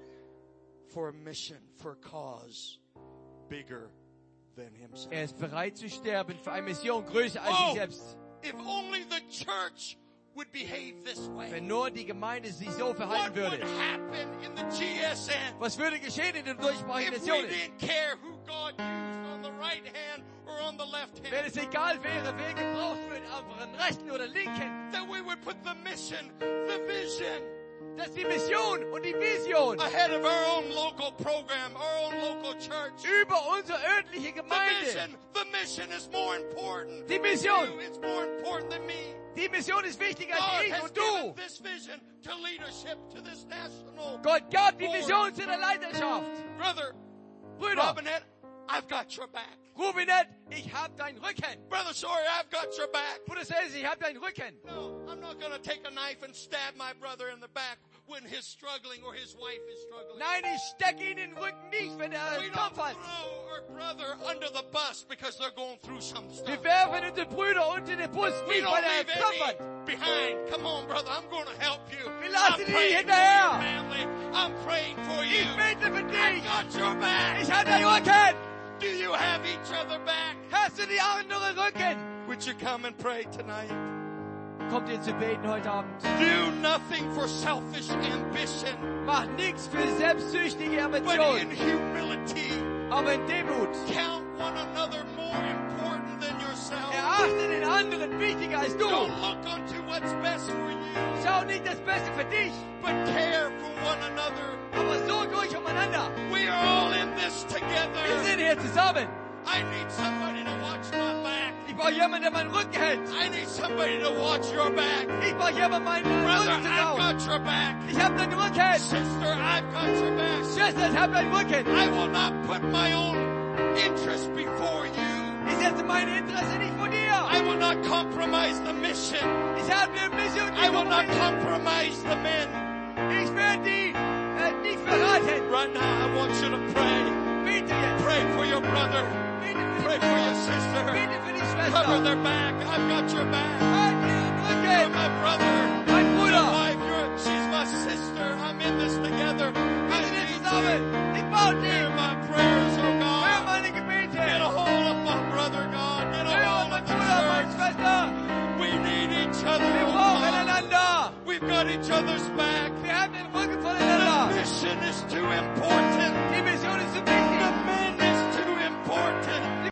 for a mission, for a cause bigger than himself. Er ist bereit zu sterben für eine Mission größer als sich selbst. If only the church would behave this way. Wenn nur die Gemeinde sich so What verhalten would würde. happen in the GSN Was würde geschehen in den durchbrechen if we Nationen? didn't care who God used on the right hand or on the left Wenn hand? es egal wäre, wer gebraucht wird, auf den rechten oder linken, That we would put the mission, the vision, dass die Mission und die Vision ahead of our own local program, our own local church. über unsere örtliche Gemeinde. The mission is more important. Die than Mission. you. It's more important than me. Die Mission ist wichtiger God als ich has und given du. this vision to leadership, to this national. Gott gab die Mission zu der Leiterschaft. Brother, Brüder, Robinette, I've got your back. Rubinet, ich hab deinen Rücken. Brother Sawyer, I've got your back. Bruder Sales, ich hab deinen Rücken. No, I'm not going to take a knife and stab my brother in the back when he's struggling or his wife is struggling. Nein, ich stecke ihn in den Rücken nicht, wenn er We einen don't Kampf hat. throw our brother under the bus because they're going through some stuff. Wir werfen unsere Brüder unter den Bus We nicht, don't weil er leave einen Kampf any hat. behind. Come on, brother. I'm going to help you. Wir lassen I'm die praying for hinterher. your family. I'm praying for you. Ich bete für I dich. got your back. Ich hab deinen Rücken. Do you have each other back? Hast du die andere Rücken? Would you come and pray tonight? Kommt ihr zu beten heute Abend? Do nothing for selfish ambition, Mach nichts für selbstsüchtige but in Ambitionen, humility, aber in Demut. count one another more important than yourself. Erachte den anderen wichtiger als du. Don't look unto what's best for you, Schau nicht das Beste für dich, but care for one another. aber sorgt euch umeinander. We are all in this Wir together. sind hier zusammen. I need somebody to watch my back. Ich brauche jemanden, der meinen Rücken hält. I need somebody to watch your back. Ich brauche jemanden, meinen Brother, Rücken zu I've schauen. got your back. Ich hab deinen Rücken. Sister, I've got your back. Schwester, ich hab deinen Rücken. I will not put my own interest before you. Ich setze meine Interesse nicht vor dir. I will not compromise the mission. Ich habe eine Mission I will not gefunden. compromise the men. Ich werde die nicht verraten. Right now, I want you to pray. Bete jetzt. Pray for your brother. Bete für Pray die for your Brüder. sister. Bete für die Cover Schwester. their back. I've got your back. Halt ihren You're Rücken. my brother. Mein Your Bruder. wife, she's my sister. I'm in this together. Wir I sind hier need zusammen. you. Ich baue Hear dich. my prayers, oh Hör God. meine Gebete. Get a hold of my brother, God. Get a Hör hold mein of the Bruder, meine church. Schwester. We need each other, Wir oh brauchen God. einander. We've got each other's back. Wir haben den Rücken The voneinander. mission is too important. Die Mission ist so The wichtig. men